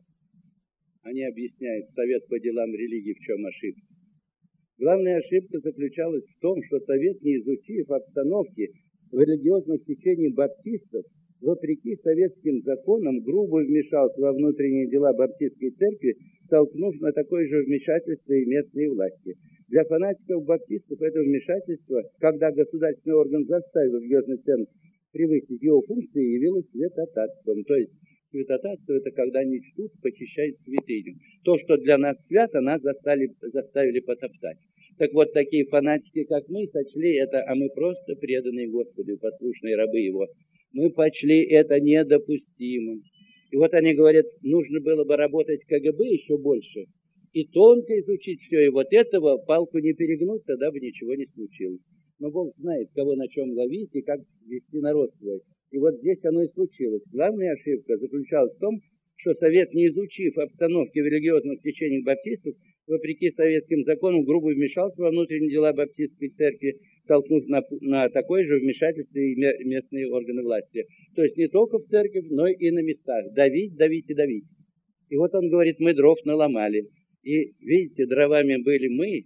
они объясняют, Совет по делам религии в чем ошибка. Главная ошибка заключалась в том, что Совет, не изучив обстановки в религиозном течении баптистов, вопреки советским законам, грубо вмешался во внутренние дела баптистской церкви, столкнув на такое же вмешательство и местные власти. Для фанатиков баптистов это вмешательство, когда государственный орган заставил религиозный центр превысить его функции, явилось святотатством. То есть святотатство — это когда они чтут, почищают святыню. То, что для нас свято, нас заставили потоптать. Так вот, такие фанатики, как мы, сочли это, а мы просто преданные Господу и послушные рабы Его. Мы почли это недопустимым. И вот они говорят, нужно было бы работать КГБ еще больше и тонко изучить все. И вот этого палку не перегнуть, тогда бы ничего не случилось. Но Бог знает, кого на чем ловить и как вести народ свой. И вот здесь оно и случилось. Главная ошибка заключалась в том, что Совет, не изучив обстановки в религиозных течениях баптистов, вопреки советским законам, грубо вмешался во внутренние дела баптистской церкви, толкнув на такое же вмешательство и местные органы власти. То есть не только в церковь, но и на местах. Давить, давить и давить. И вот он говорит, мы дров наломали. И видите, дровами были мы,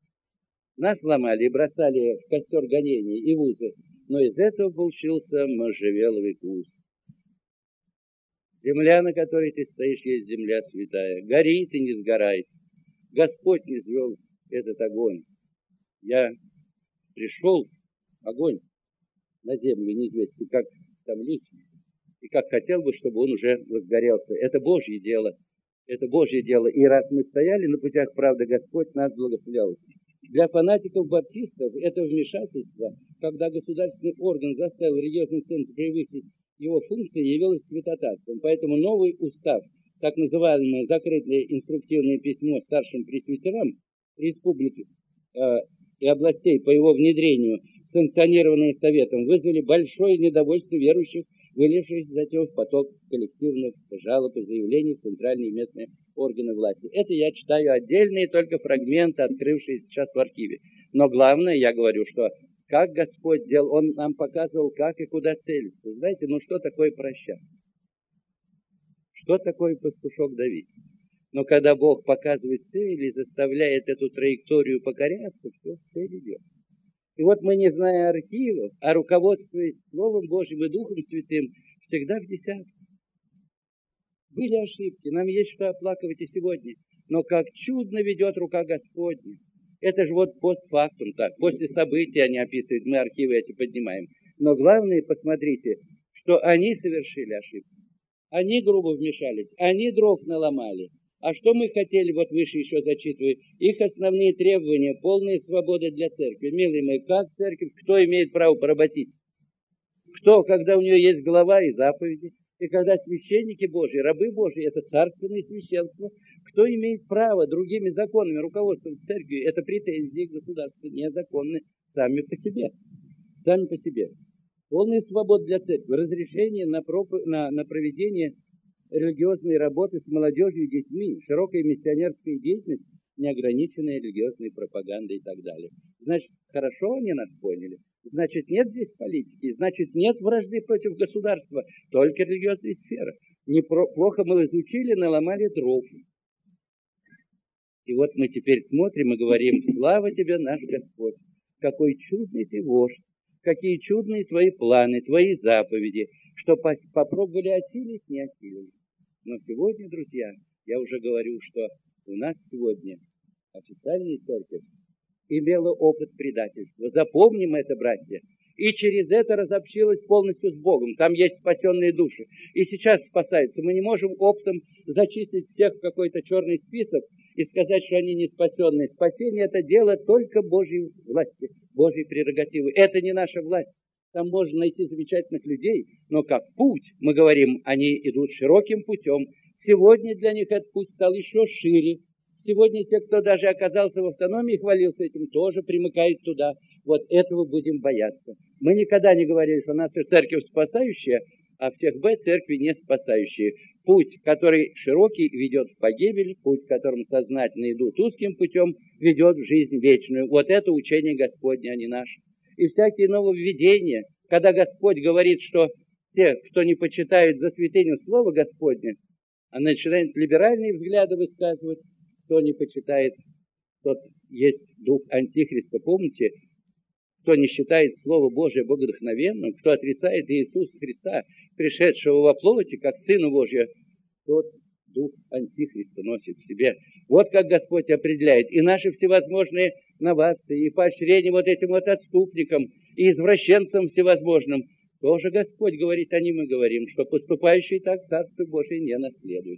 нас ломали и бросали в костер гонений и в узы. Но из этого получился можжевеловый куст. Земля, на которой ты стоишь, есть земля святая. Горит и не сгорает. Господь не низвел этот огонь. Я пришел, огонь на землю, неизвестно, как там лить, и как хотел бы, чтобы он уже возгорелся. Это Божье дело. Это Божье дело. И раз мы стояли на путях правды, Господь нас благословлял. Для фанатиков-баптистов это вмешательство, когда государственный орган заставил религиозный центр превысить его функции, явилось святотатством. Поэтому новый устав, так называемое закрытое инструктивное письмо старшим пресвитерам республики и областей по его внедрению, санкционированные Советом, вызвали большое недовольство верующих, вылившись затем в поток коллективных жалоб и заявлений в центральные и местные органы власти. Это я читаю отдельные только фрагменты, открывшиеся сейчас в архиве. Но главное, я говорю, что как Господь делал, Он нам показывал, как и куда целиться. Знаете, ну что такое проща? Что такое пастушок Давид? Но когда Бог показывает цель и заставляет эту траекторию покоряться, все в цель идет. И вот мы, не зная архивов, а руководствуясь Словом Божьим и Духом Святым, всегда в десятку. Были ошибки, нам есть что оплакивать и сегодня. Но как чудно ведет рука Господня. Это же вот постфактум так. После событий они описывают, мы архивы эти поднимаем. Но главное, посмотрите, что они совершили ошибку. Они грубо вмешались, они дров наломали. А что мы хотели, вот выше еще зачитываю, их основные требования, полная свобода для церкви. Милые мои, как церковь, кто имеет право поработить? Кто, когда у нее есть глава и заповеди, и когда священники Божьи, рабы Божьи, это царственное священство, кто имеет право другими законами руководствовать церковью, это претензии государства незаконны сами по себе. Сами по себе. Полная свобода для церкви, разрешение на проведение религиозной работы с молодежью и детьми, широкая миссионерская деятельность, неограниченная религиозной пропагандой и так далее. Значит, хорошо они нас поняли. Значит, нет здесь политики, значит, нет вражды против государства, только религиозная сфера. Плохо мы изучили, наломали дров. И вот мы теперь смотрим и говорим: слава тебе, наш Господь, какой чудный ты вождь, какие чудные твои планы, твои заповеди, что попробовали осилить, не осилили. Но сегодня, друзья, я уже говорю, что у нас сегодня официальная церковь имела опыт предательства. Запомним это, братья. И через это разобщилась полностью с Богом. Там есть спасенные души. И сейчас спасаются. Мы не можем оптом зачислить всех в какой-то черный список и сказать, что они не спасенные. Спасение — это дело только Божьей власти, Божьей прерогативы. Это не наша власть. Там можно найти замечательных людей, но как путь, мы говорим, они идут широким путем. Сегодня для них этот путь стал еще шире. Сегодня те, кто даже оказался в автономии, хвалился этим, тоже примыкают туда. Вот этого будем бояться. Мы никогда не говорили, что наша церковь спасающая, а в тех Б церкви не спасающие. Путь, который широкий, ведет в погибель, путь, которым сознательно идут узким путем, ведет в жизнь вечную. Вот это учение Господне, а не наше. И всякие нововведения, когда Господь говорит, что те, кто не почитают за святыню Слова Господня, а начинает либеральные взгляды высказывать, кто не почитает, тот есть дух Антихриста. Помните, кто не считает Слово Божие богодухновенным, кто отрицает Иисуса Христа, пришедшего во плоти, как Сына Божия, тот дух Антихриста носит в себе. Вот как Господь определяет. И наши всевозможные новации, и поощрения вот этим вот отступникам, и извращенцам всевозможным, тоже Господь говорит, о ним мы говорим, что поступающие так Царство Божие не наследуют.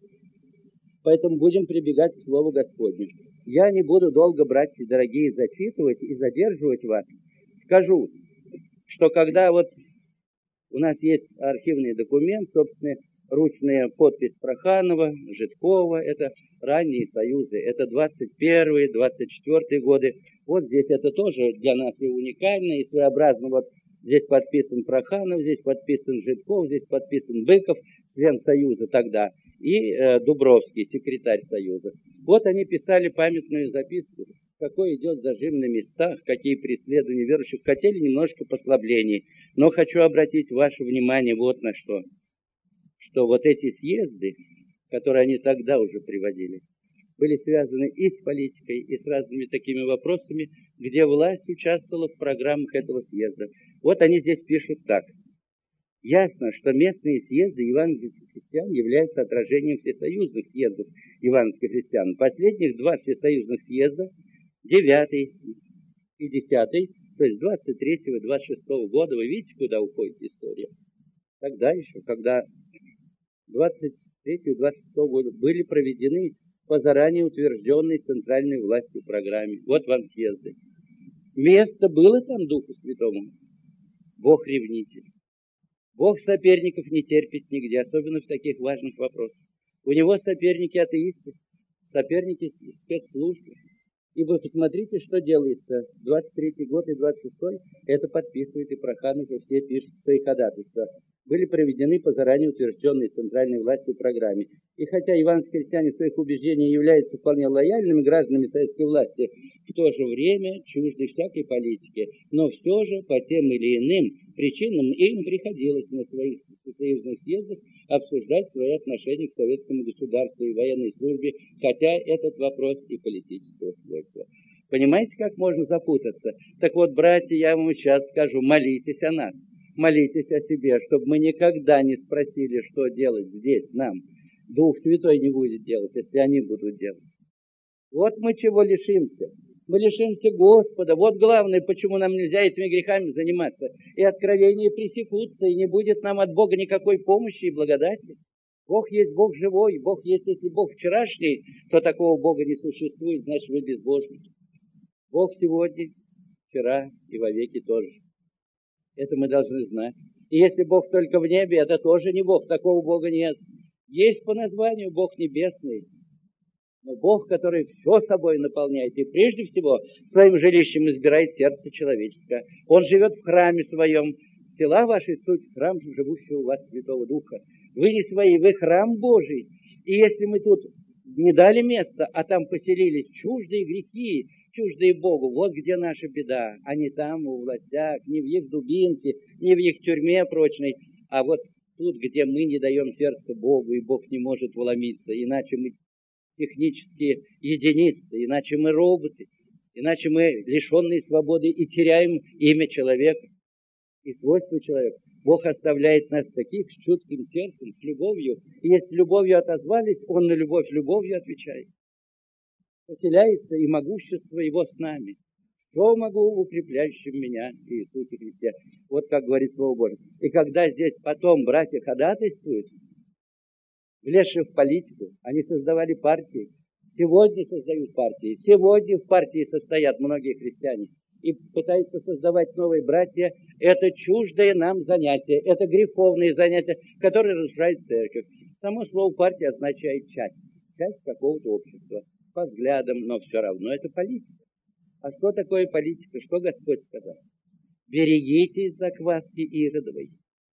Поэтому будем прибегать к Слову Господню. Я не буду долго, братья дорогие, зачитывать и задерживать вас. Скажу, что когда вот у нас есть архивный документ, собственно, ручная подпись Проханова, Житкова, это ранние союзы, это 21-е, 24-е годы. Вот здесь это тоже для нас и уникально, и своеобразно. Вот здесь подписан Проханов, здесь подписан Житков, здесь подписан Быков, член Союза тогда, и Дубровский, секретарь Союза. Вот они писали памятную записку, какой идет зажим на местах, какие преследования верующих. Хотели немножко послаблений, но хочу обратить ваше внимание вот на что. Что вот эти съезды, которые они тогда уже приводили, были связаны и с политикой, и с разными такими вопросами, где власть участвовала в программах этого съезда. Вот они здесь пишут так. Ясно, что местные съезды евангельских христиан являются отражением всесоюзных съездов евангельских христиан. Последних два всесоюзных съезда, 9 и 10, то есть 23 и 26 года, вы видите, куда уходит история. Тогда еще, когда 23 и 26 года были проведены по заранее утвержденной центральной властью программе. Вот вам съезды. Место было там Духу Святому. Бог ревнитель. Бог соперников не терпит нигде, особенно в таких важных вопросах. У него соперники атеисты, соперники спецслужбы. И вы посмотрите, что делается. 23-й год и 26-й, это подписывает и Проханов, и все пишут свои ходатайства. Были проведены по заранее утвержденной центральной властью программе. И хотя евангельские христиане в своих убеждениях являются вполне лояльными гражданами советской власти, в то же время чужды всякой политики, но все же по тем или иным причинам им приходилось на своих союзных съездах обсуждать свои отношения к советскому государству и военной службе, хотя этот вопрос и политического свойства. Понимаете, как можно запутаться? Так вот, братья, я вам сейчас скажу, молитесь о нас. Молитесь о себе, чтобы мы никогда не спросили, что делать здесь нам. Дух Святой не будет делать, если они будут делать. Вот мы чего лишимся. Мы лишимся Господа. Вот главное, почему нам нельзя этими грехами заниматься. И откровения пресекутся, и не будет нам от Бога никакой помощи и благодати. Бог есть Бог живой. Бог есть, если Бог вчерашний, то такого Бога не существует, значит вы безбожники. Бог сегодня, вчера и вовеки тоже. Это мы должны знать. И если Бог только в небе, это тоже не Бог, такого Бога нет. Есть по названию Бог небесный, но Бог, который все собой наполняет, и прежде всего своим жилищем избирает сердце человеческое. Он живет в храме своем. Тела ваши суть храм живущего у вас Святого Духа. Вы не свои, вы храм Божий. И если мы тут не дали места, а там поселились чуждые грехи, чуждые Богу, вот где наша беда. А не там, у властях, не в их дубинке, не в их тюрьме прочной, а вот тут, где мы не даем сердце Богу, и Бог не может вломиться, иначе мы технические единицы, иначе мы роботы, иначе мы лишенные свободы и теряем имя человека и свойства человека. Бог оставляет нас таких с чутким сердцем, с любовью. И если любовью отозвались, Он на любовь любовью отвечает. Поселяется и могущество Его с нами. Что могу укрепляющим меня Иисусе Христе? Вот как говорит Слово Божие. И когда здесь потом братья ходатайствуют, влезшие в политику, они создавали партии. Сегодня создают партии. Сегодня в партии состоят многие христиане. И пытаются создавать новые братья. Это чуждое нам занятие. Это греховные занятия, которые разрушают церковь. Само слово партия означает часть. Часть какого-то общества. По взглядам, но все равно это политика. А что такое политика? Что Господь сказал? Берегитесь закваски Иродовой.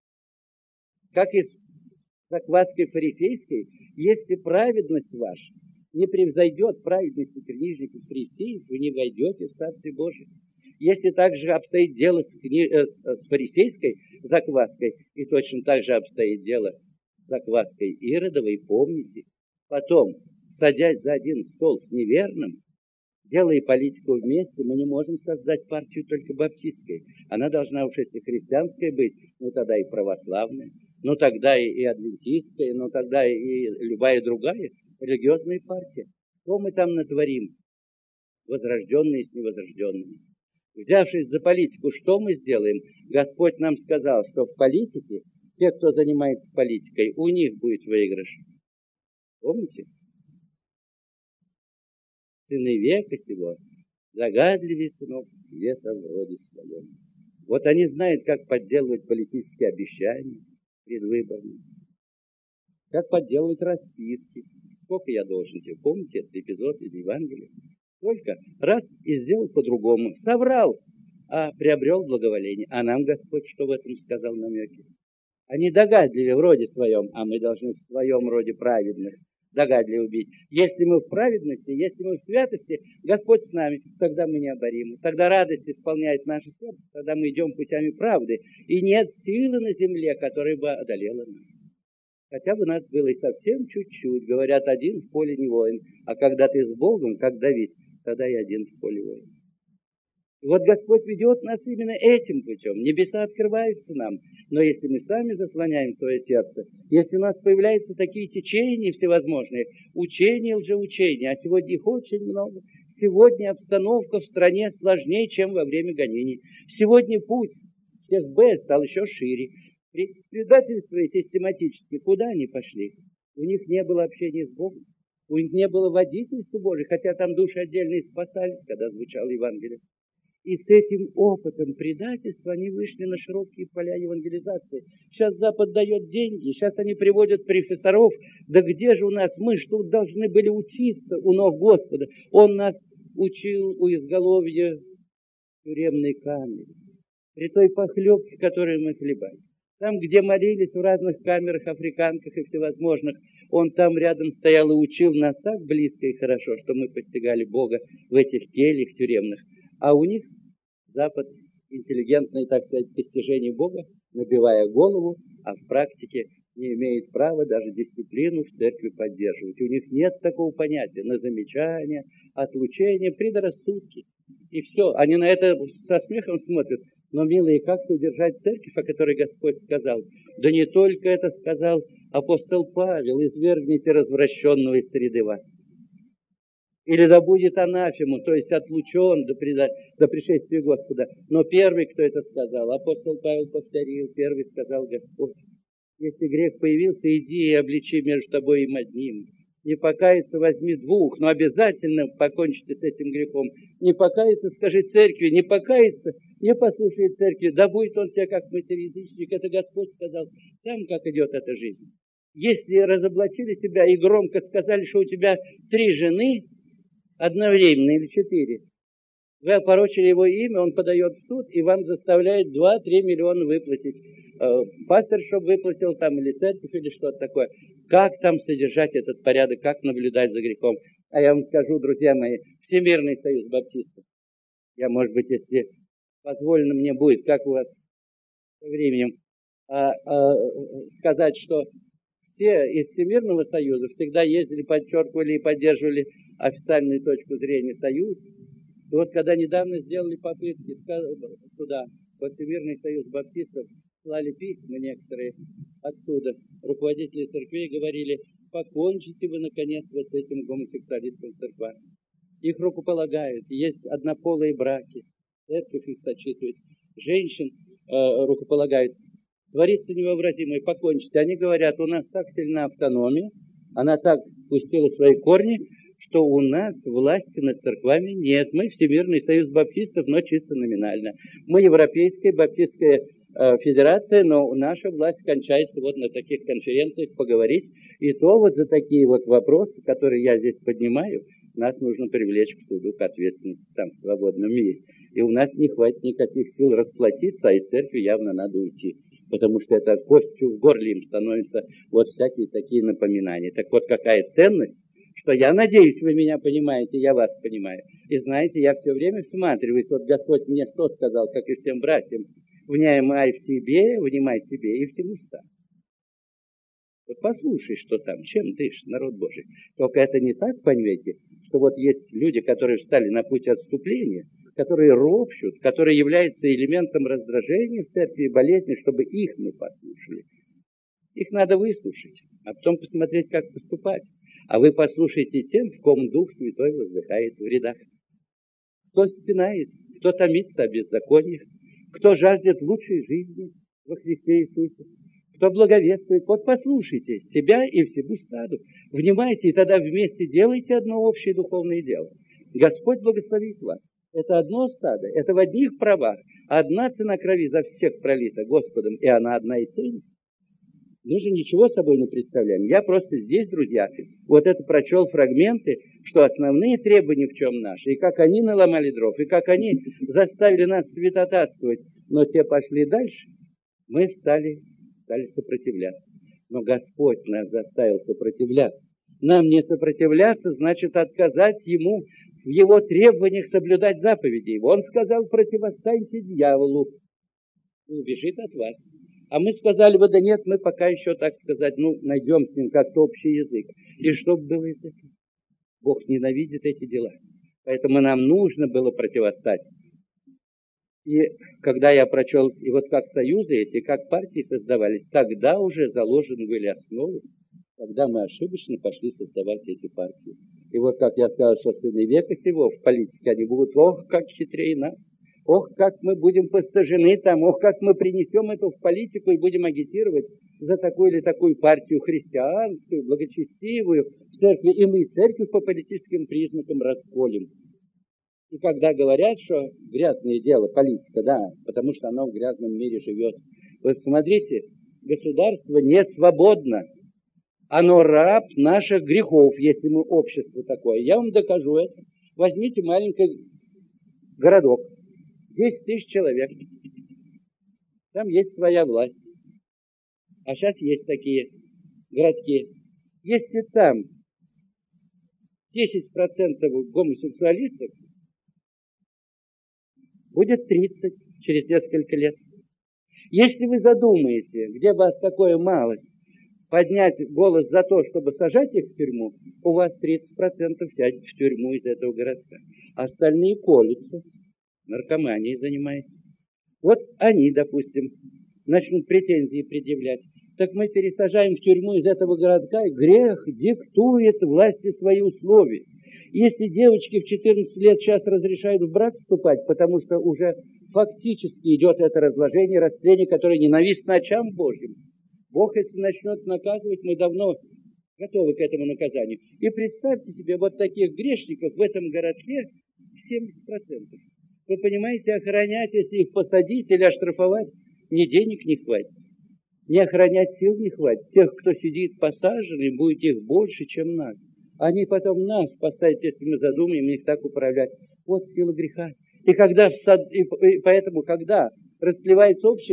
Как и закваской фарисейской, если праведность ваша не превзойдет праведности книжников и фарисеев, вы не войдете в Царствие Божие. Если также обстоит дело с фарисейской закваской, и точно так же обстоит дело с закваской Иродовой, помните, потом, садясь за один стол с неверным, делая политику вместе, мы не можем создать партию только баптистской. Она должна уж, если христианская быть, ну тогда и православная, ну тогда и адвентистская, ну тогда и любая другая религиозная партия. Что мы там натворим, возрожденные с невозрожденными? Взявшись за политику, что мы сделаем? Господь нам сказал, что в политике, те, кто занимается политикой, у них будет выигрыш. Помните? Сыны века сего, загадливее сынов света в роде своем. Вот они знают, как подделывать политические обещания предвыборные, как подделывать расписки. Сколько я должен тебе? Помните этот эпизод из Евангелия? Только раз и сделал по-другому. Соврал, а приобрел благоволение. А нам Господь что в этом сказал намеки? Они догадливы в роде своем, а мы должны в своем роде праведных догадливо быть. Если мы в праведности, если мы в святости, Господь с нами, тогда мы необоримы. Тогда радость исполняет наше сердце, тогда мы идем путями правды. И нет силы на земле, которая бы одолела нас. Хотя бы нас было и совсем чуть-чуть. Говорят, один в поле не воин. А когда ты с Богом, как Давид, тогда и один в поле воин. И вот Господь ведет нас именно этим путем. Небеса открываются нам. Но если мы сами заслоняем свое сердце, если у нас появляются такие течения всевозможные, учения, лжеучения, а сегодня их очень много, сегодня обстановка в стране сложнее, чем во время гонений. Сегодня путь всех стал еще шире. Предательство систематически, куда они пошли? У них не было общения с Богом, у них не было водительства Божьего, хотя там души отдельные спасались, когда звучало Евангелие. И с этим опытом предательства они вышли на широкие поля евангелизации. Сейчас Запад дает деньги, сейчас они приводят профессоров. Да где же у нас мы, что должны были учиться у ног Господа? Он нас учил у изголовья тюремной камеры, при той похлебке, которую мы хлебали. Там, где молились в разных камерах, африканках и всевозможных, он там рядом стоял и учил нас так близко и хорошо, что мы постигали Бога в этих кельях тюремных. А у них Запад интеллигентное, так сказать, постижение Бога, набивая голову, а в практике не имеет права даже дисциплину в церкви поддерживать. У них нет такого понятия на замечания, отлучения, предрассудки. И все. Они на это со смехом смотрят. Но, милые, как содержать церковь, о которой Господь сказал? Да не только это сказал апостол Павел: извергните развращенного из среды вас. Или да будет анафему, то есть отлучен до пришествия Господа. Но первый, кто это сказал, апостол Павел повторил, первый сказал Господь: если грех появился, иди и обличи между тобой и одним. Не покаяться, возьми двух, но обязательно покончите с этим грехом. Не покаяться, скажи церкви, не покаяться, не послушай церкви, да будет он тебе как материязычник. Это Господь сказал. Там как идет эта жизнь. Если разоблачили тебя и громко сказали, что у тебя 3 жены одновременно или 4, вы опорочили его имя, он подает в суд и вам заставляет 2-3 миллиона выплатить. пастор, чтобы выплатил там, или церковь, или что-то такое. Как там содержать этот порядок, как наблюдать за грехом? А я вам скажу, друзья мои, Всемирный союз баптистов. Я, может быть, если позволено мне будет, как у вас со временем, сказать, что все из Всемирного союза всегда ездили, подчеркивали и поддерживали официальную точку зрения союза. И вот когда недавно сделали попытки туда, во Всемирный союз баптистов, слали письма некоторые отсюда, руководители церквей говорили, покончите вы, наконец, вот с этим гомосексуалистом церква. Их рукополагают, есть однополые браки, церковь их сочетывает, женщин рукополагают. Творится невообразимое, покончите. Они говорят, у нас так сильна автономия, она так пустила свои корни, что у нас власти над церквами нет. Мы Всемирный союз баптистов, но чисто номинально. Мы Европейская баптистская федерация, но наша власть кончается вот на таких конференциях поговорить. И то вот за такие вот вопросы, которые я здесь поднимаю, нас нужно привлечь к суду, к ответственности там в свободном мире. И у нас не хватит никаких сил расплатиться, а из церкви явно надо уйти. Потому что это костью в горле им становятся вот всякие такие напоминания. Так вот, какая ценность, что я надеюсь, вы меня понимаете, я вас понимаю. И знаете, я все время всматриваюсь. Вот Господь мне что сказал, как и всем братьям, внимай себе и всему ста. Вот послушай, что там, чем дышит народ Божий. Только это не так, понимаете, что вот есть люди, которые встали на путь отступления, которые ропщут, которые являются элементом раздражения в церкви и болезни, чтобы их мы послушали. Их надо выслушать, а потом посмотреть, как поступать. А вы послушайте тем, в ком Дух Святой воздыхает в рядах. Кто стенает, кто томится о беззакониях, кто жаждет лучшей жизни во Христе Иисусе, кто благовествует. Вот послушайте себя и всему стаду. Внимайте, и тогда вместе делайте одно общее духовное дело. Господь благословит вас. Это одно стадо, это в одних правах. Одна цена крови за всех пролита Господом, и она одна и ценится. Мы же ничего собой не представляем. Я просто здесь, друзья, вот это прочел фрагменты, что основные требования в чем наши, и как они наломали дров, и как они заставили нас святотатствовать, но те пошли дальше, мы стали сопротивляться. Но Господь нас заставил сопротивляться. Нам не сопротивляться, значит отказать Ему в Его требованиях соблюдать заповеди Его. Он сказал, противостаньте дьяволу, и убежит от вас. А мы сказали бы, да нет, мы пока еще, так сказать, найдем с ним как-то общий язык. И что было из этого? Бог ненавидит эти дела. Поэтому нам нужно было противостать. И когда я прочел, и вот как союзы эти, как партии создавались, тогда уже заложены были основы, когда мы ошибочно пошли создавать эти партии. И вот как я сказал, что сыны века сего в политике, они будут, ох, как хитрее нас. Ох, как мы будем постажены там, ох, как мы принесем это в политику и будем агитировать за такую или такую партию христианскую, благочестивую в церкви, и мы церковь по политическим признакам расколем. И когда говорят, что грязное дело, политика, да, потому что оно в грязном мире живет. Вот смотрите, государство не свободно. Оно раб наших грехов, если мы общество такое. Я вам докажу это. Возьмите маленький городок. 10 тысяч человек. Там есть своя власть. А сейчас есть такие городки. Если там 10% гомосексуалистов, будет 30 через несколько лет. Если вы задумаете, где вас такое малость, поднять голос за то, чтобы сажать их в тюрьму, у вас 30% сядет в тюрьму из этого городка. Остальные колются, наркоманией занимаются. Вот они, допустим, начнут претензии предъявлять. Так мы пересажаем в тюрьму из этого городка, и грех диктует власти свои условия. Если девочки в 14 лет сейчас разрешают в брак вступать, потому что уже фактически идет это разложение, растление, которое ненавистно очам Божьим. Бог, если начнет наказывать, мы давно готовы к этому наказанию. И представьте себе, вот таких грешников в этом городке 70%. Вы понимаете, охранять, если их посадить или оштрафовать, ни денег не хватит. Не охранять сил не хватит. Тех, кто сидит посаженный, будет их больше, чем нас. Они потом нас посадят, если мы задумаем их так управлять. Вот сила греха. И поэтому, когда расплевается общее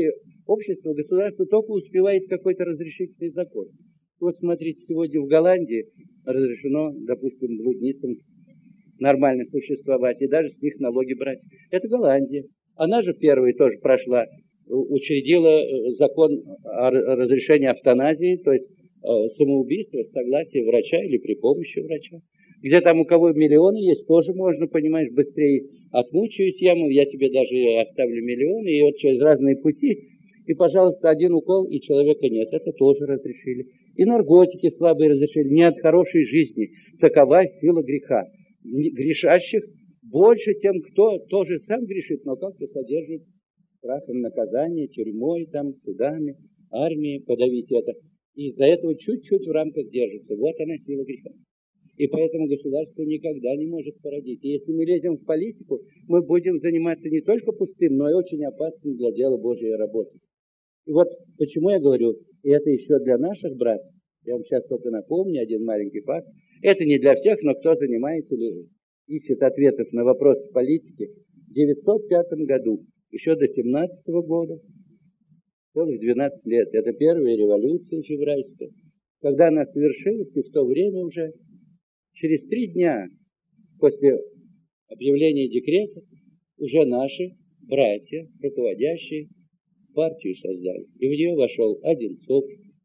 Общество, государство только успевает какой-то разрешительный закон. Вот смотрите, сегодня в Голландии разрешено, допустим, блудницам нормально существовать и даже с них налоги брать. Это Голландия. Она же первой тоже прошла, учредила закон о разрешении эвтаназии, то есть самоубийства с согласия врача или при помощи врача. Где там у кого миллионы есть, тоже можно, понимаешь, быстрее отмучаюсь я, мол, я тебе даже оставлю миллионы, и вот через разные пути, и, пожалуйста, один укол, и человека нет. Это тоже разрешили. И наркотики слабые разрешили. Не от хорошей жизни. Такова сила греха. Грешащих больше тем, кто тоже сам грешит, но как-то содержит страхом наказания, тюрьмой, там, судами, армией, подавить это. И из-за этого чуть-чуть в рамках держится. Вот она сила греха. И поэтому государство никогда не может породить. И если мы лезем в политику, мы будем заниматься не только пустым, но и очень опасным для дела Божьей работы. И вот почему я говорю, и это еще для наших братьев, я вам сейчас только напомню один маленький факт, это не для всех, но кто занимается или ищет ответов на вопросы политики, в 905 году, еще до 17 года, целых 12 лет, это первая революция февральская, когда она совершилась, и в то время уже, через 3 дня после объявления декрета, уже наши братья, руководящие, партию создали. И в нее вошел Одинцов,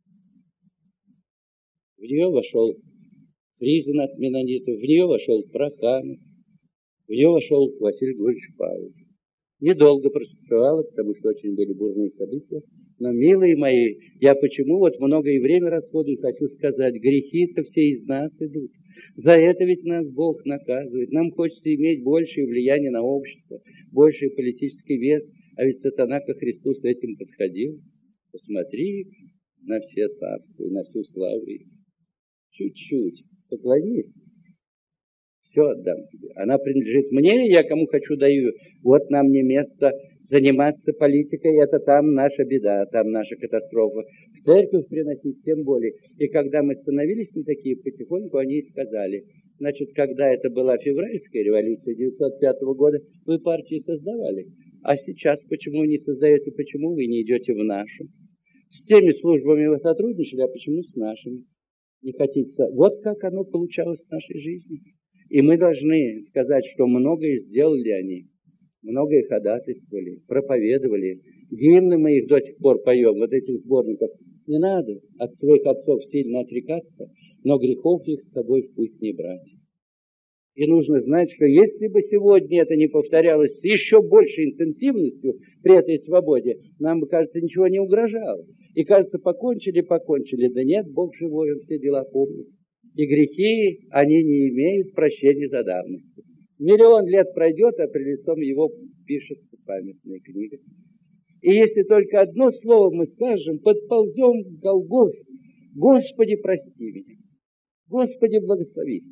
в нее вошел Фризен от менонитов, в нее вошел Проханов, в нее вошел Василий Григорьевич Павлов. Недолго просуществовало, потому что очень были бурные события. Но, милые мои, я почему вот много и время расходую, хочу сказать, грехи-то все из нас идут. За это ведь нас Бог наказывает. Нам хочется иметь большее влияние на общество, больший политический вес. А ведь сатана ко Христу с этим подходил. Посмотри на все царства и на всю славу. Чуть-чуть поклонись. Все отдам тебе. Она принадлежит мне, я кому хочу даю. Вот нам не место заниматься политикой, это там наша беда, там наша катастрофа. В церковь приносить тем более. И когда мы становились на такие, потихоньку они и сказали, значит, когда это была февральская революция 1905 года, вы партии создавали. А сейчас почему не создаете, почему вы не идете в нашу? С теми службами вы сотрудничали, а почему с нашими? Не хотите? Вот как оно получалось в нашей жизни. И мы должны сказать, что многое сделали они, многое ходатайствовали, проповедовали. Гимны мы их до сих пор поем, вот этих сборников. Не надо от своих отцов сильно отрекаться, но грехов их с собой в путь не брать. И нужно знать, что если бы сегодня это не повторялось с еще большей интенсивностью при этой свободе, нам бы, кажется, ничего не угрожало. И, кажется, покончили. Да нет, Бог живой, Он все дела помнит. И грехи, они не имеют прощения за давностью. 1 000 000 лет пройдет, а при лицом его пишется памятная книга. И если только одно слово мы скажем, подползем к Голгофе. Господи, прости меня. Господи, благослови.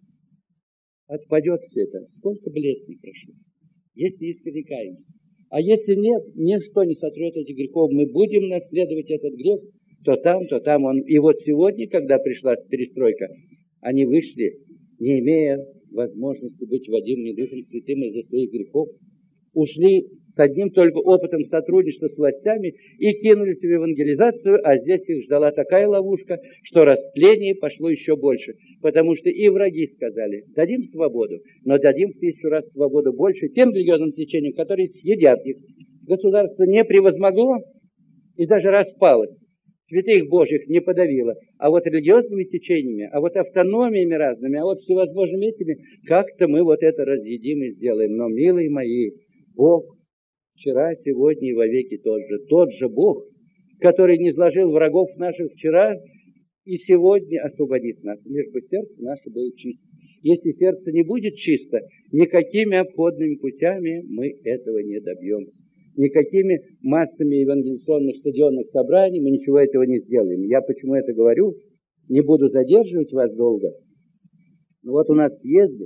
Отпадет все это. Сколько бы лет не прошло. Если искренне каемся. А если нет, ничто не сотрет этих грехов. Мы будем наследовать этот грех, то там он. И вот сегодня, когда пришла перестройка, они вышли, не имея возможности быть водимыми Духом Святым из-за своих грехов, ушли с одним только опытом сотрудничества с властями и кинулись в евангелизацию, а здесь их ждала такая ловушка, что растление пошло еще больше. Потому что и враги сказали, дадим свободу, но дадим в 1000 раз свободу больше тем религиозным течениям, которые съедят их. Государство не превозмогло и даже распалось. Святых Божьих не подавило. А вот религиозными течениями, а вот автономиями разными, а вот всевозможными этими, как-то мы вот это разъедим и сделаем. Но, милые мои, Бог вчера, сегодня и вовеки тот же Бог, который не изложил врагов наших вчера и сегодня освободит нас, лишь бы сердце наше было чисто. Если сердце не будет чисто, никакими обходными путями мы этого не добьемся. Никакими массами евангелизационных стадионных собраний мы ничего этого не сделаем. Я почему это говорю? Не буду задерживать вас долго. Но вот у нас съезды,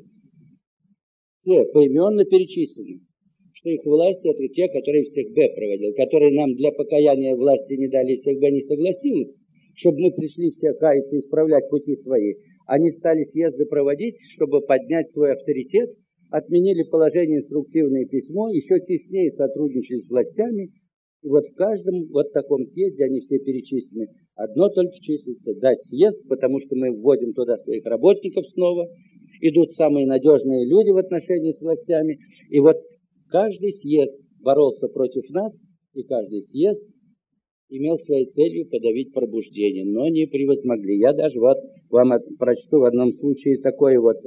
все поименно перечислены, что их власти это те, которые всех Б проводил, которые нам для покаяния власти не дали, всех Б не согласилась, чтобы мы пришли все каяться и исправлять пути свои. Они стали съезды проводить, чтобы поднять свой авторитет, отменили положение инструктивное письмо, еще теснее сотрудничали с властями И вот в каждом вот таком съезде они все перечислены. Одно только числится — дать съезд, потому что мы вводим туда своих работников снова. Идут самые надежные люди в отношении с властями. И вот каждый съезд боролся против нас, и каждый съезд имел своей целью подавить пробуждение, но не превозмогли. Я даже вот вам прочту в одном случае такой вот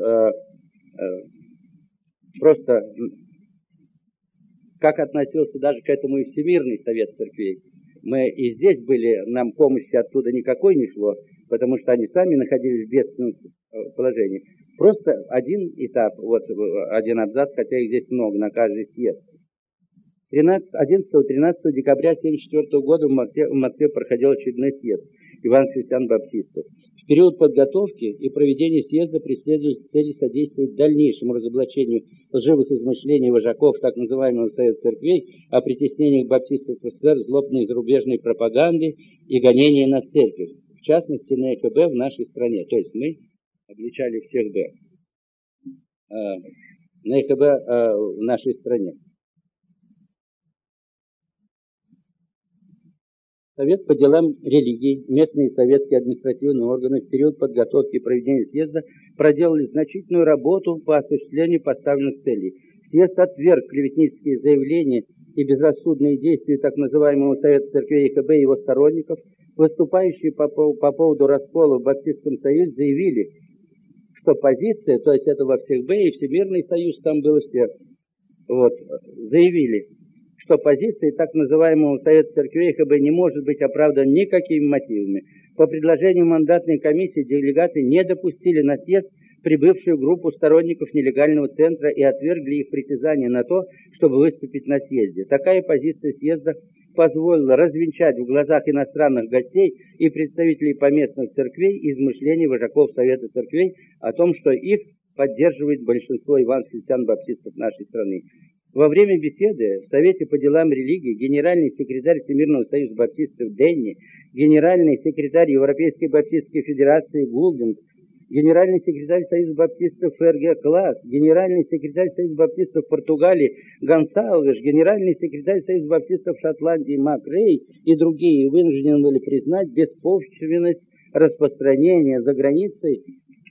просто как относился даже к этому и Всемирный Совет Церквей. Мы и здесь были, нам помощи оттуда никакой не шло, потому что они сами находились в бедственном положении. Просто один этап, вот один абзац, хотя их здесь много, на каждый съезд. 11-13 декабря 1974 года в Москве проходил очередной съезд евангелист-христиан-баптистов. В период подготовки и проведения съезда преследуется цель содействовать дальнейшему разоблачению лживых измышлений вожаков так называемого Совета Церквей о притеснениях баптистов в СССР, злобной зарубежной пропаганды и гонения на церковь, в частности на ЭКБ в нашей стране. То есть мы обличали всех Б. На ЭКБ в нашей стране. Совет по делам религии, местные советские административные органы в период подготовки и проведения съезда проделали значительную работу по осуществлению поставленных целей. Съезд отверг клеветнические заявления и безрассудные действия так называемого Совета Церквей ЕКБ и его сторонников. Выступающие по поводу раскола в Баптистском Союзе заявили, что позиция, то есть это во всех Б и Всемирный Союз, там было все, вот, заявили, что позиция так называемого Совета Церквей ХБ не может быть оправдана никакими мотивами. По предложению мандатной комиссии делегаты не допустили на съезд прибывшую группу сторонников нелегального центра и отвергли их притязания на то, чтобы выступить на съезде. Такая позиция съезда позволила развенчать в глазах иностранных гостей и представителей поместных церквей измышления вожаков Совета Церквей о том, что их поддерживает большинство евангелист-христиан-баптистов нашей страны. Во время беседы в Совете по делам религии генеральный секретарь Всемирного союза баптистов Денни, генеральный секретарь Европейской баптистской федерации Гулдинг, генеральный секретарь Союза баптистов ФРГ Класс, генеральный секретарь Союза баптистов Португалии Гонсалвеш, генеральный секретарь Союза баптистов Шотландии Мак Рей и другие вынуждены были признать беспочвенность распространения за границей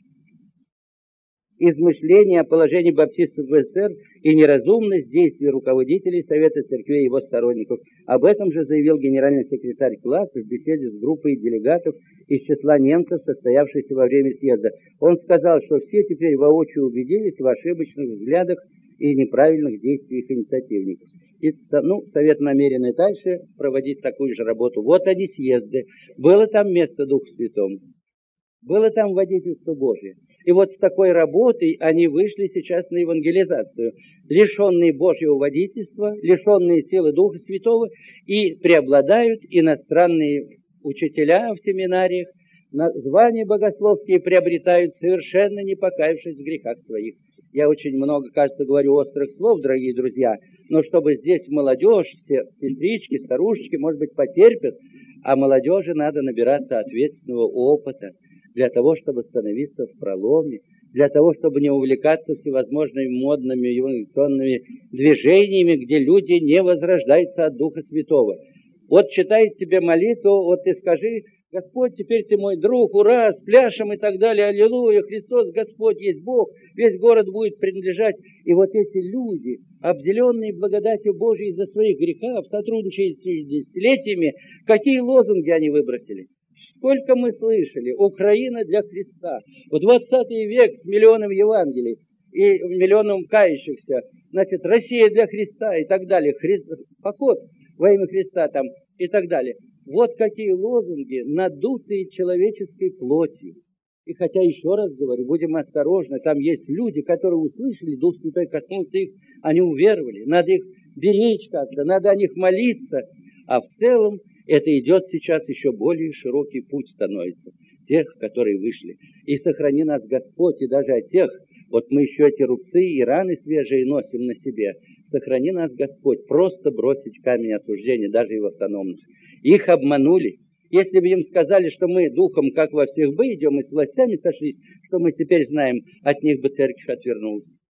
измышления о положении баптистов в СССР и неразумность действий руководителей Совета Церквей и его сторонников. Об этом же заявил генеральный секретарь Класс в беседе с группой делегатов из числа немцев, состоявшихся во время съезда. Он сказал, что все теперь воочию убедились в ошибочных взглядах и неправильных действиях инициативников. И, Совет намерен и дальше проводить такую же работу. Вот они съезды. Было там место Духу Святому. Было там водительство Божие. И вот с такой работой они вышли сейчас на евангелизацию, лишенные Божьего водительства, лишенные силы Духа Святого, и преобладают иностранные учителя в семинариях, звания богословские приобретают, совершенно не покаявшись в грехах своих. Я очень много, кажется, говорю острых слов, дорогие друзья, но чтобы здесь молодежь, все сестрички, старушечки, может быть, потерпят, а молодежи надо набираться ответственного опыта, для того, чтобы становиться в проломе, для того, чтобы не увлекаться всевозможными модными евангелизационными движениями, где люди не возрождаются от Духа Святого. Вот читает тебе молитву, вот ты скажи: Господь, теперь ты мой друг, ура, с пляшем и так далее, аллилуйя, Христос Господь есть Бог, весь город будет принадлежать. И вот эти люди, обделенные благодатью Божией из-за своих грехов, сотрудничающие с десятилетиями, какие лозунги они выбросили? Сколько мы слышали: Украина для Христа. В 20 век с миллионом Евангелий и миллионом кающихся, значит, Россия для Христа и так далее. Поход во имя Христа там и так далее. Вот какие лозунги, надутые человеческой плотью. И хотя, еще раз говорю, будем осторожны, там есть люди, которые услышали, Дух Святой коснулся их, они уверовали. Надо их беречь как-то, надо о них молиться. А в целом это идет сейчас еще более широкий путь становится. Тех, которые вышли. И сохрани нас Господь, и даже от тех, вот мы еще эти рубцы и раны свежие носим на себе. Сохрани нас Господь, просто бросить камень осуждения, даже и в автономных. Их обманули. Если бы им сказали, что мы духом, как во всех бы, идем и с властями сошлись, что мы теперь знаем, от них бы церковь отвернулась.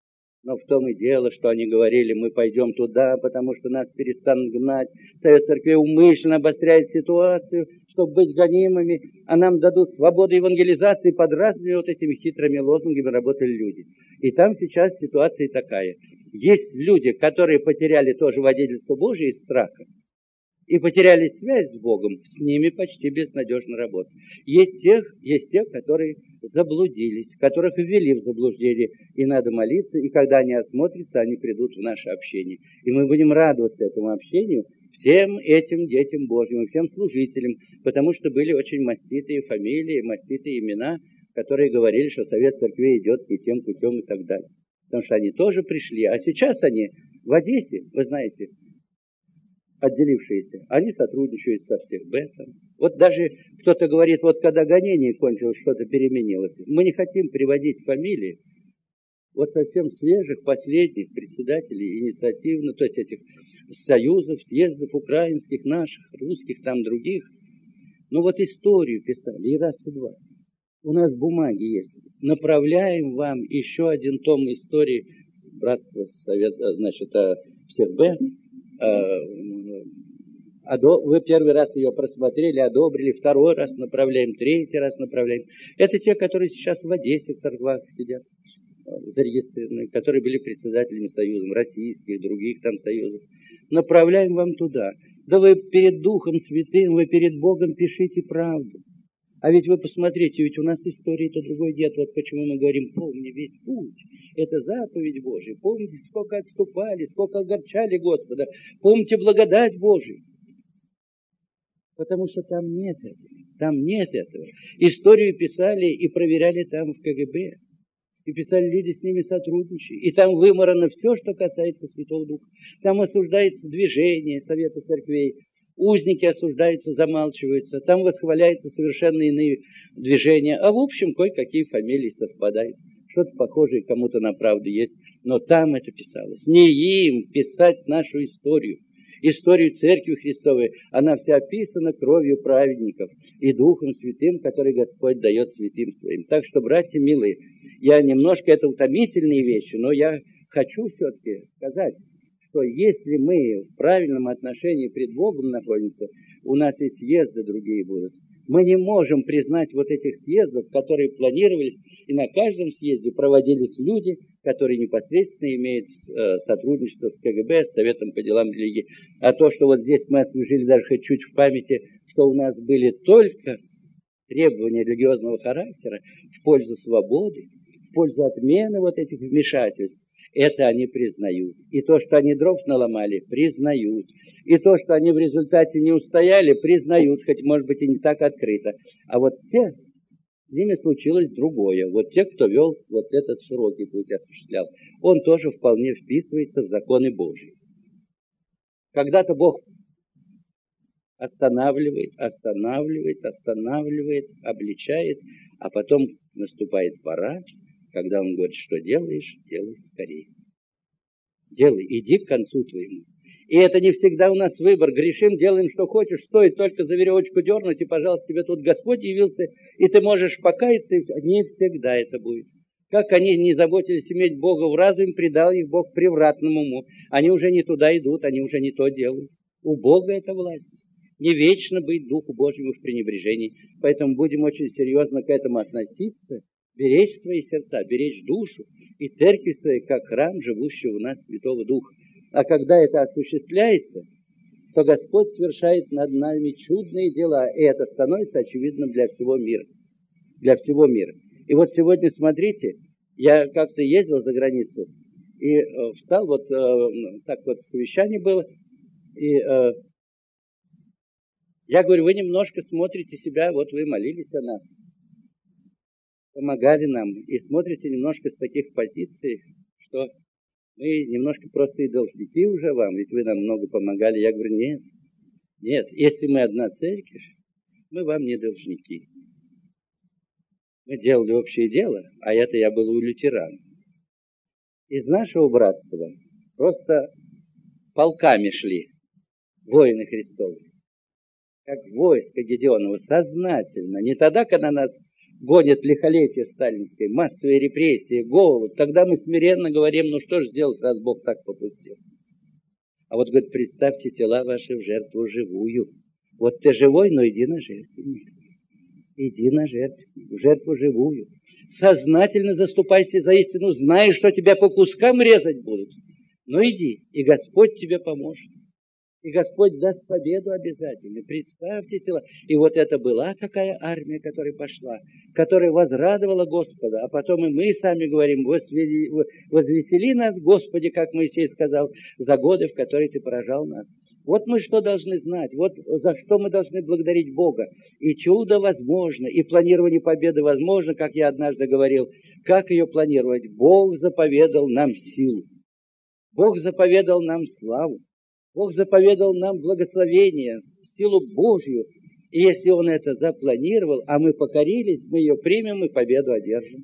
Но в том и дело, что они говорили, мы пойдем туда, потому что нас перестанут гнать. Совет Церкви умышленно обостряет ситуацию, чтобы быть гонимыми, а нам дадут свободу евангелизации. Под разными вот этими хитрыми лозунгами работали люди. И там сейчас ситуация такая. Есть люди, которые потеряли тоже водительство Божие из страха и потеряли связь с Богом, с ними почти безнадежно работать. Есть те, которые заблудились, которых ввели в заблуждение, и надо молиться, и когда они осмотрятся, они придут в наше общение. И мы будем радоваться этому общению, всем этим детям Божьим, и всем служителям, потому что были очень маститые фамилии, маститые имена, которые говорили, что Совет Церкви идет и тем путем и так далее. Потому что они тоже пришли, а сейчас они в Одессе, вы знаете, отделившиеся, они сотрудничают со ФСБ. Вот даже кто-то говорит, вот когда гонение кончилось, что-то переменилось. Мы не хотим приводить фамилии вот совсем свежих, последних председателей инициативных, то есть этих союзов, съездов украинских, наших, русских, там других. Ну вот историю писали, и раз, и два. У нас бумаги есть. Направляем вам еще один том истории братства Совета, значит, всех Б. Вы первый раз ее просмотрели, одобрили, второй раз направляем, третий раз направляем. Это те, которые сейчас в Одессе в церквах сидят, зарегистрированные, которые были председателями союзов, российских, других там союзов. Направляем вам туда. Да вы перед Духом Святым, вы перед Богом пишите правду. А ведь вы посмотрите, ведь у нас истории-то другой нет. Вот почему мы говорим, помни весь путь. Это заповедь Божия. Помните, сколько отступали, сколько огорчали Господа. Помните благодать Божию. Потому что там нет этого. Там нет этого. Историю писали и проверяли там в КГБ. И писали люди, с ними сотрудничали. И там вымарано все, что касается Святого Духа. Там осуждается движение Совета Церквей. Узники осуждаются, замалчиваются. Там восхваляются совершенно иные движения. А в общем, кое-какие фамилии совпадают. Что-то похожее кому-то на правду есть. Но там это писалось. Не им писать нашу историю. Историю Церкви Христовой. Она вся описана кровью праведников и Духом Святым, который Господь дает святым своим. Так что, братья милые, я немножко, это утомительные вещи, но я хочу все-таки сказать, что если мы в правильном отношении пред Богом находимся, у нас и съезды другие будут. Мы не можем признать вот этих съездов, которые планировались, и на каждом съезде проводились люди, которые непосредственно имеют сотрудничество с КГБ, с Советом по делам религии. А то, что вот здесь мы освежили даже хоть чуть в памяти, что у нас были только требования религиозного характера в пользу свободы, в пользу отмены вот этих вмешательств, это они признают. И то, что они дров наломали, признают. И то, что они в результате не устояли, признают, хоть, может быть, и не так открыто. А вот те, с ними случилось другое. Вот те, кто вел вот этот широкий путь, осуществлял, он тоже вполне вписывается в законы Божьи. Когда-то Бог останавливает, обличает, а потом наступает пора, когда он говорит, что делаешь, делай скорее. Делай, иди к концу твоему. И это не всегда у нас выбор. Грешим, делаем, что хочешь, стоит только за веревочку дернуть, и, пожалуйста, тебе тут Господь явился, и ты можешь покаяться. Не всегда это будет. Как они не заботились иметь Бога в разуме, предал их Бог превратному уму. Они уже не туда идут, они уже не то делают. У Бога это власть. Не вечно быть Духу Божьему в пренебрежении. Поэтому будем очень серьезно к этому относиться, беречь свои сердца, беречь душу и церковь свою, как храм, живущего у нас Святого Духа. А когда это осуществляется, то Господь совершает над нами чудные дела, и это становится очевидным для всего мира. Для всего мира. И вот сегодня, смотрите, я как-то ездил за границу, и встал, вот так вот совещание было, и я говорю, вы немножко смотрите себя, вот вы молились о нас, помогали нам, и смотрите немножко с таких позиций, что мы немножко просто и должники уже вам, ведь вы нам много помогали. Я говорю, нет, если мы одна церковь, мы вам не должники. Мы делали общее дело, а это я был у лютеран. Из нашего братства просто полками шли воины Христовы. Как войско Гедеонова, сознательно. Не тогда, когда нас гонит лихолетие сталинское, массовые репрессии, голод, тогда мы смиренно говорим, ну что же сделать, раз Бог так попустил. А вот, говорит, представьте тела ваши в жертву живую. Вот ты живой, но иди на жертвенник. Иди на жертву, в жертву живую. Сознательно заступайся за истину, зная, что тебя по кускам резать будут. Но иди, и Господь тебе поможет. И Господь даст победу обязательно. Представьте тела. И вот это была такая армия, которая пошла, которая возрадовала Господа. А потом и мы сами говорим, возвесели нас, Господи, как Моисей сказал, за годы, в которые Ты поражал нас. Вот мы что должны знать, вот за что мы должны благодарить Бога. И чудо возможно, и планирование победы возможно, как я однажды говорил. Как ее планировать? Бог заповедал нам силу. Бог заповедал нам славу. Бог заповедал нам благословение, силу Божью. И если Он это запланировал, а мы покорились, мы ее примем и победу одержим.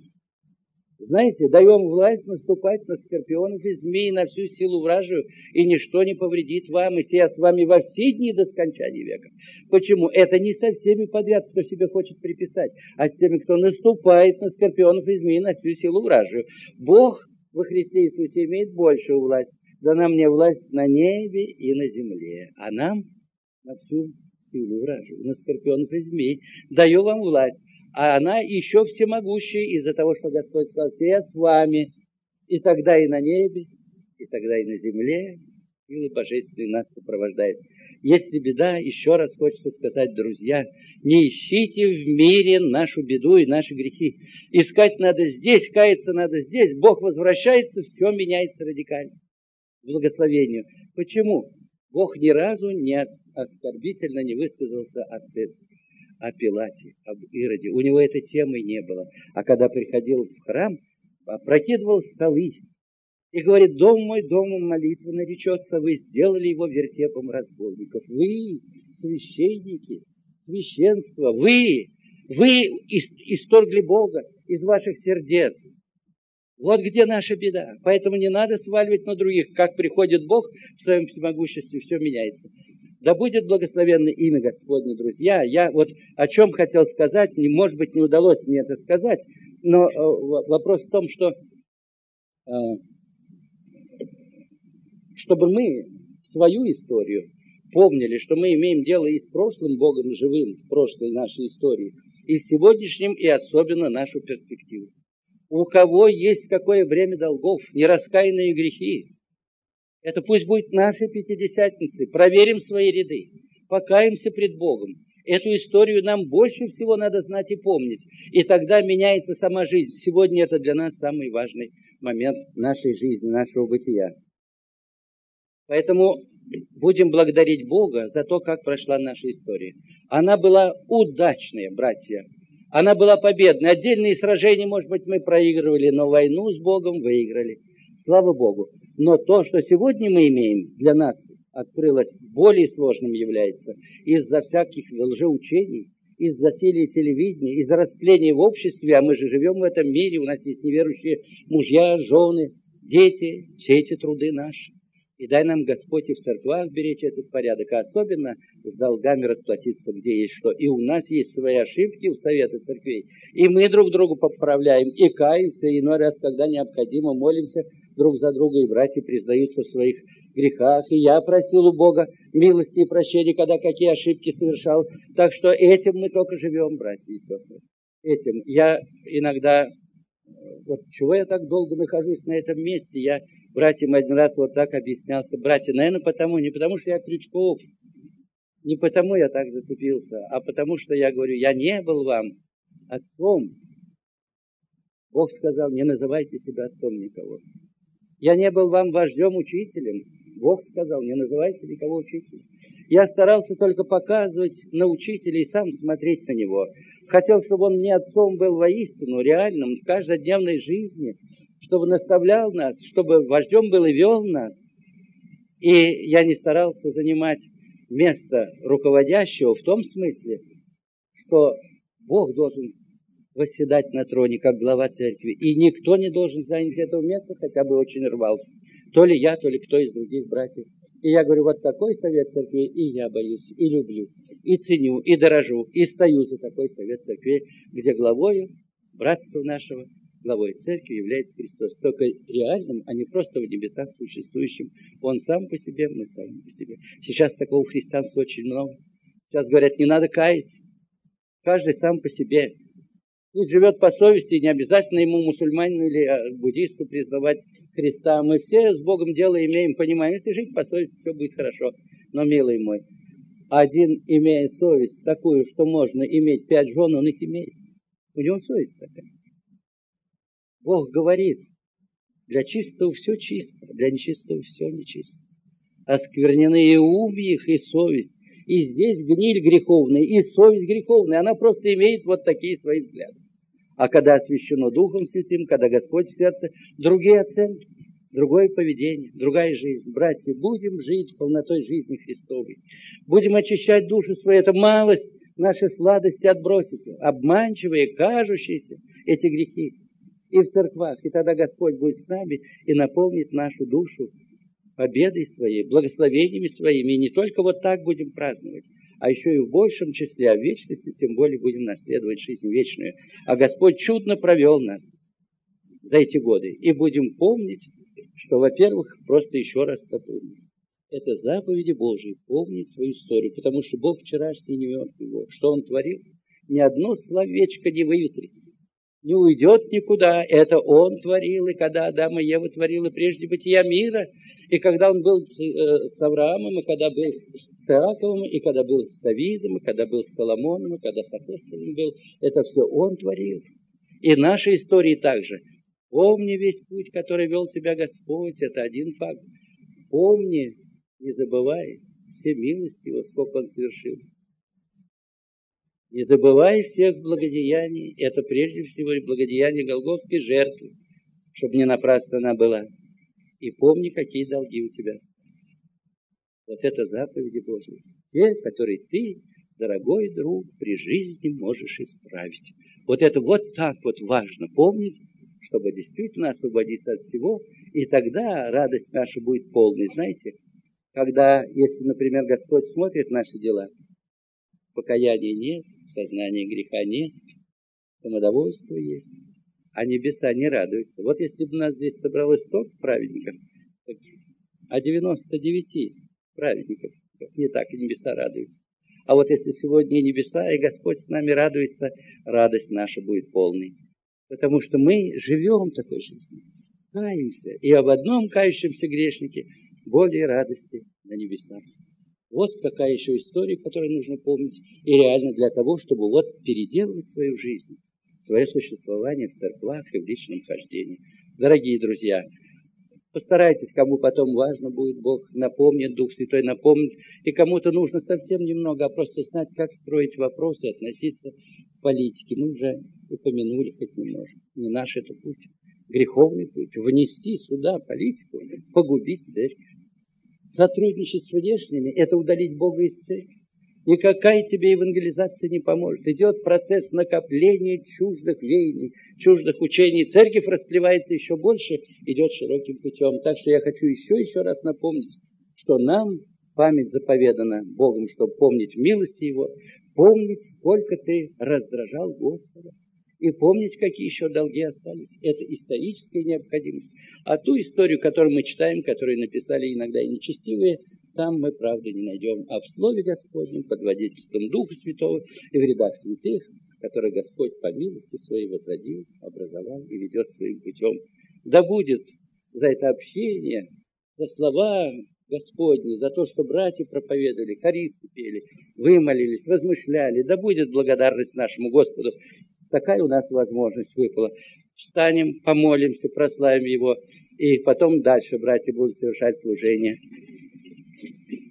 Знаете, даем власть наступать на скорпионов и змей, на всю силу вражию, и ничто не повредит вам, и я с вами во все дни до скончания века. Почему? Это не со всеми подряд, кто себе хочет приписать, а с теми, кто наступает на скорпионов и змей, на всю силу вражию. Бог во Христе Иисусе имеет большую власть. Дана мне власть на небе и на земле, а нам на всю силу вражию, на скорпионов и змей. Даю вам власть, а она еще всемогущая из-за того, что Господь сказал, я с вами, и тогда и на небе, и тогда и на земле, силы божественные нас сопровождает. Если беда, еще раз хочется сказать, друзья, не ищите в мире нашу беду и наши грехи. Искать надо здесь, каяться надо здесь. Бог возвращается, все меняется радикально. Благословению. Почему? Бог ни разу не оскорбительно не высказался о Цезаре, о Пилате, об Ироде. У него этой темы не было. А когда приходил в храм, опрокидывал столы и говорит, дом мой домом молитвы наречется, вы сделали его вертепом разбойников. Вы, священники, священство, вы исторгли Бога из ваших сердец. Вот где наша беда. Поэтому не надо сваливать на других. Как приходит Бог в своем всемогуществе, все меняется. Да будет благословенно имя Господне, друзья. Я вот о чем хотел сказать, может быть, не удалось мне это сказать, но вопрос в том, что чтобы мы свою историю помнили, что мы имеем дело и с прошлым Богом живым, в прошлой нашей истории, и с сегодняшним, и особенно нашу перспективу. У кого есть какое время долгов, нераскаянные грехи, это пусть будет наши пятидесятницы. Проверим свои ряды, покаемся пред Богом. Эту историю нам больше всего надо знать и помнить. И тогда меняется сама жизнь. Сегодня это для нас самый важный момент нашей жизни, нашего бытия. Поэтому будем благодарить Бога за то, как прошла наша история. Она была удачная, братья. Она была победной. Отдельные сражения, может быть, мы проигрывали, но войну с Богом выиграли. Слава Богу. Но то, что сегодня мы имеем, для нас открылось более сложным является из-за всяких лжеучений, из-за засилия телевидения, из-за растления в обществе, а мы же живем в этом мире, у нас есть неверующие мужья, жены, дети, все эти труды наши. И дай нам, Господь, и в церквах беречь этот порядок, а особенно с долгами расплатиться, где есть что. И у нас есть свои ошибки у совета церквей. И мы друг другу поправляем, и каемся, и иной раз, когда необходимо, молимся друг за друга, и братья признаются в своих грехах. И я просил у Бога милости и прощения, когда какие ошибки совершал. Так что этим мы только живем, братья и сестры. Этим. Я иногда... Вот чего я так долго нахожусь на этом месте? Я братьям один раз вот так объяснялся. Братья, наверное, не потому, что я Крючков, не потому я так зацепился, а потому что я говорю, я не был вам отцом. Бог сказал, не называйте себя отцом никого. Я не был вам вождем, учителем. Бог сказал, не называйте никого учителем. Я старался только показывать на учителя и сам смотреть на него. Хотел, чтобы он мне отцом был воистину, реальным, в каждодневной жизни, чтобы наставлял нас, чтобы вождем был и вел нас. И я не старался занимать место руководящего в том смысле, что Бог должен восседать на троне, как глава церкви, и никто не должен занять этого места, хотя бы очень рвался. То ли я, то ли кто из других братьев. И я говорю, вот такой совет церкви и я боюсь, и люблю, и ценю, и дорожу, и стою за такой совет церкви, где главою братства нашего, главой церкви является Христос. Только реальным, а не просто в небесах существующим. Он сам по себе, мы сами по себе. Сейчас такого христианства очень много. Сейчас говорят, не надо каяться. Каждый сам по себе. Пусть живет по совести, не обязательно ему мусульманину или буддисту признавать Христа. Мы все с Богом дело имеем, понимаем. Если жить по совести, все будет хорошо. Но, милый мой, один, имея совесть такую, что можно иметь 5 жен, он их имеет. У него совесть такая. Бог говорит, для чистого все чисто, для нечистого все нечисто. Осквернены и ум их, и совесть. И здесь гниль греховная, и совесть греховная. Она просто имеет вот такие свои взгляды. А когда освящено Духом Святым, когда Господь в сердце, другие оценки, другое поведение, другая жизнь. Братья, будем жить полнотой жизни Христовой. Будем очищать душу свою. Это малость, наши сладости отбросить. Обманчивые, кажущиеся эти грехи. И в церквах. И тогда Господь будет с нами и наполнит нашу душу победой своей, благословениями своими. И не только вот так будем праздновать, а еще и в большем числе, а в вечности тем более будем наследовать жизнь вечную. А Господь чудно провел нас за эти годы. И будем помнить, что, во-первых, просто еще раз напомним. Это заповеди Божьи, помнить свою историю, потому что Бог вчерашний не мертвый Бог. Что Он творил? Ни одно словечко не выветрится. Не уйдет никуда. Это Он творил, и когда Адам и Ева творил, и прежде бытия мира, и когда Он был с Авраамом, и когда был с Иаковом, и когда был с Давидом, и когда был с Соломоном, и когда с апостолом был, это все Он творил. И наши истории также. Помни весь путь, который вел тебя Господь, это один факт. Помни, не забывай все милости Его, сколько Он совершил. Не забывай всех благодеяний. Это прежде всего и благодеяние Голгофской жертвы, чтобы не напрасно она была. И помни, какие долги у тебя остались. Вот это заповеди Божьи. Те, которые ты, дорогой друг, при жизни можешь исправить. Вот это вот так вот важно помнить, чтобы действительно освободиться от всего. И тогда радость наша будет полной. Знаете, когда, если, например, Господь смотрит наши дела, покаяния нет, сознания греха нет, самодовольство есть, а небеса не радуются. Вот если бы у нас здесь собралось столько праведников, а 99 праведников, не так и небеса радуются. А вот если сегодня небеса, и Господь с нами радуется, радость наша будет полной. Потому что мы живем такой жизнью, каемся, и об одном кающемся грешнике более радости на небесах. Вот какая еще история, которую нужно помнить, и реально для того, чтобы вот переделывать свою жизнь, свое существование в церквах и в личном хождении. Дорогие друзья, постарайтесь, кому потом важно будет, Бог напомнит, Дух Святой напомнит, и кому-то нужно совсем немного, а просто знать, как строить вопросы, относиться к политике. Мы уже упомянули хоть немножко. Не наш это путь, греховный путь. Внести сюда политику, погубить церковь. Сотрудничать с внешними – это удалить Бога из церкви. Никакая тебе евангелизация не поможет. Идет процесс накопления чуждых веяний, чуждых учений. Церковь растлевается еще больше, идет широким путем. Так что я хочу еще раз напомнить, что нам память заповедана Богом, чтобы помнить милости Его, помнить, сколько ты раздражал Господа, и помнить, какие еще долги остались. Это историческая необходимость. А ту историю, которую мы читаем, которую написали иногда и нечестивые, там мы правды не найдем. А в Слове Господнем, под водительством Духа Святого и в рядах святых, которые Господь по милости Своей возродил, образовал и ведет своим путем. Да будет за это общение, за слова Господни, за то, что братья проповедовали, хористы пели, вымолились, размышляли. Да будет благодарность нашему Господу. Такая у нас возможность выпала. Встанем, помолимся, прославим Его, и потом дальше братья будут совершать служение.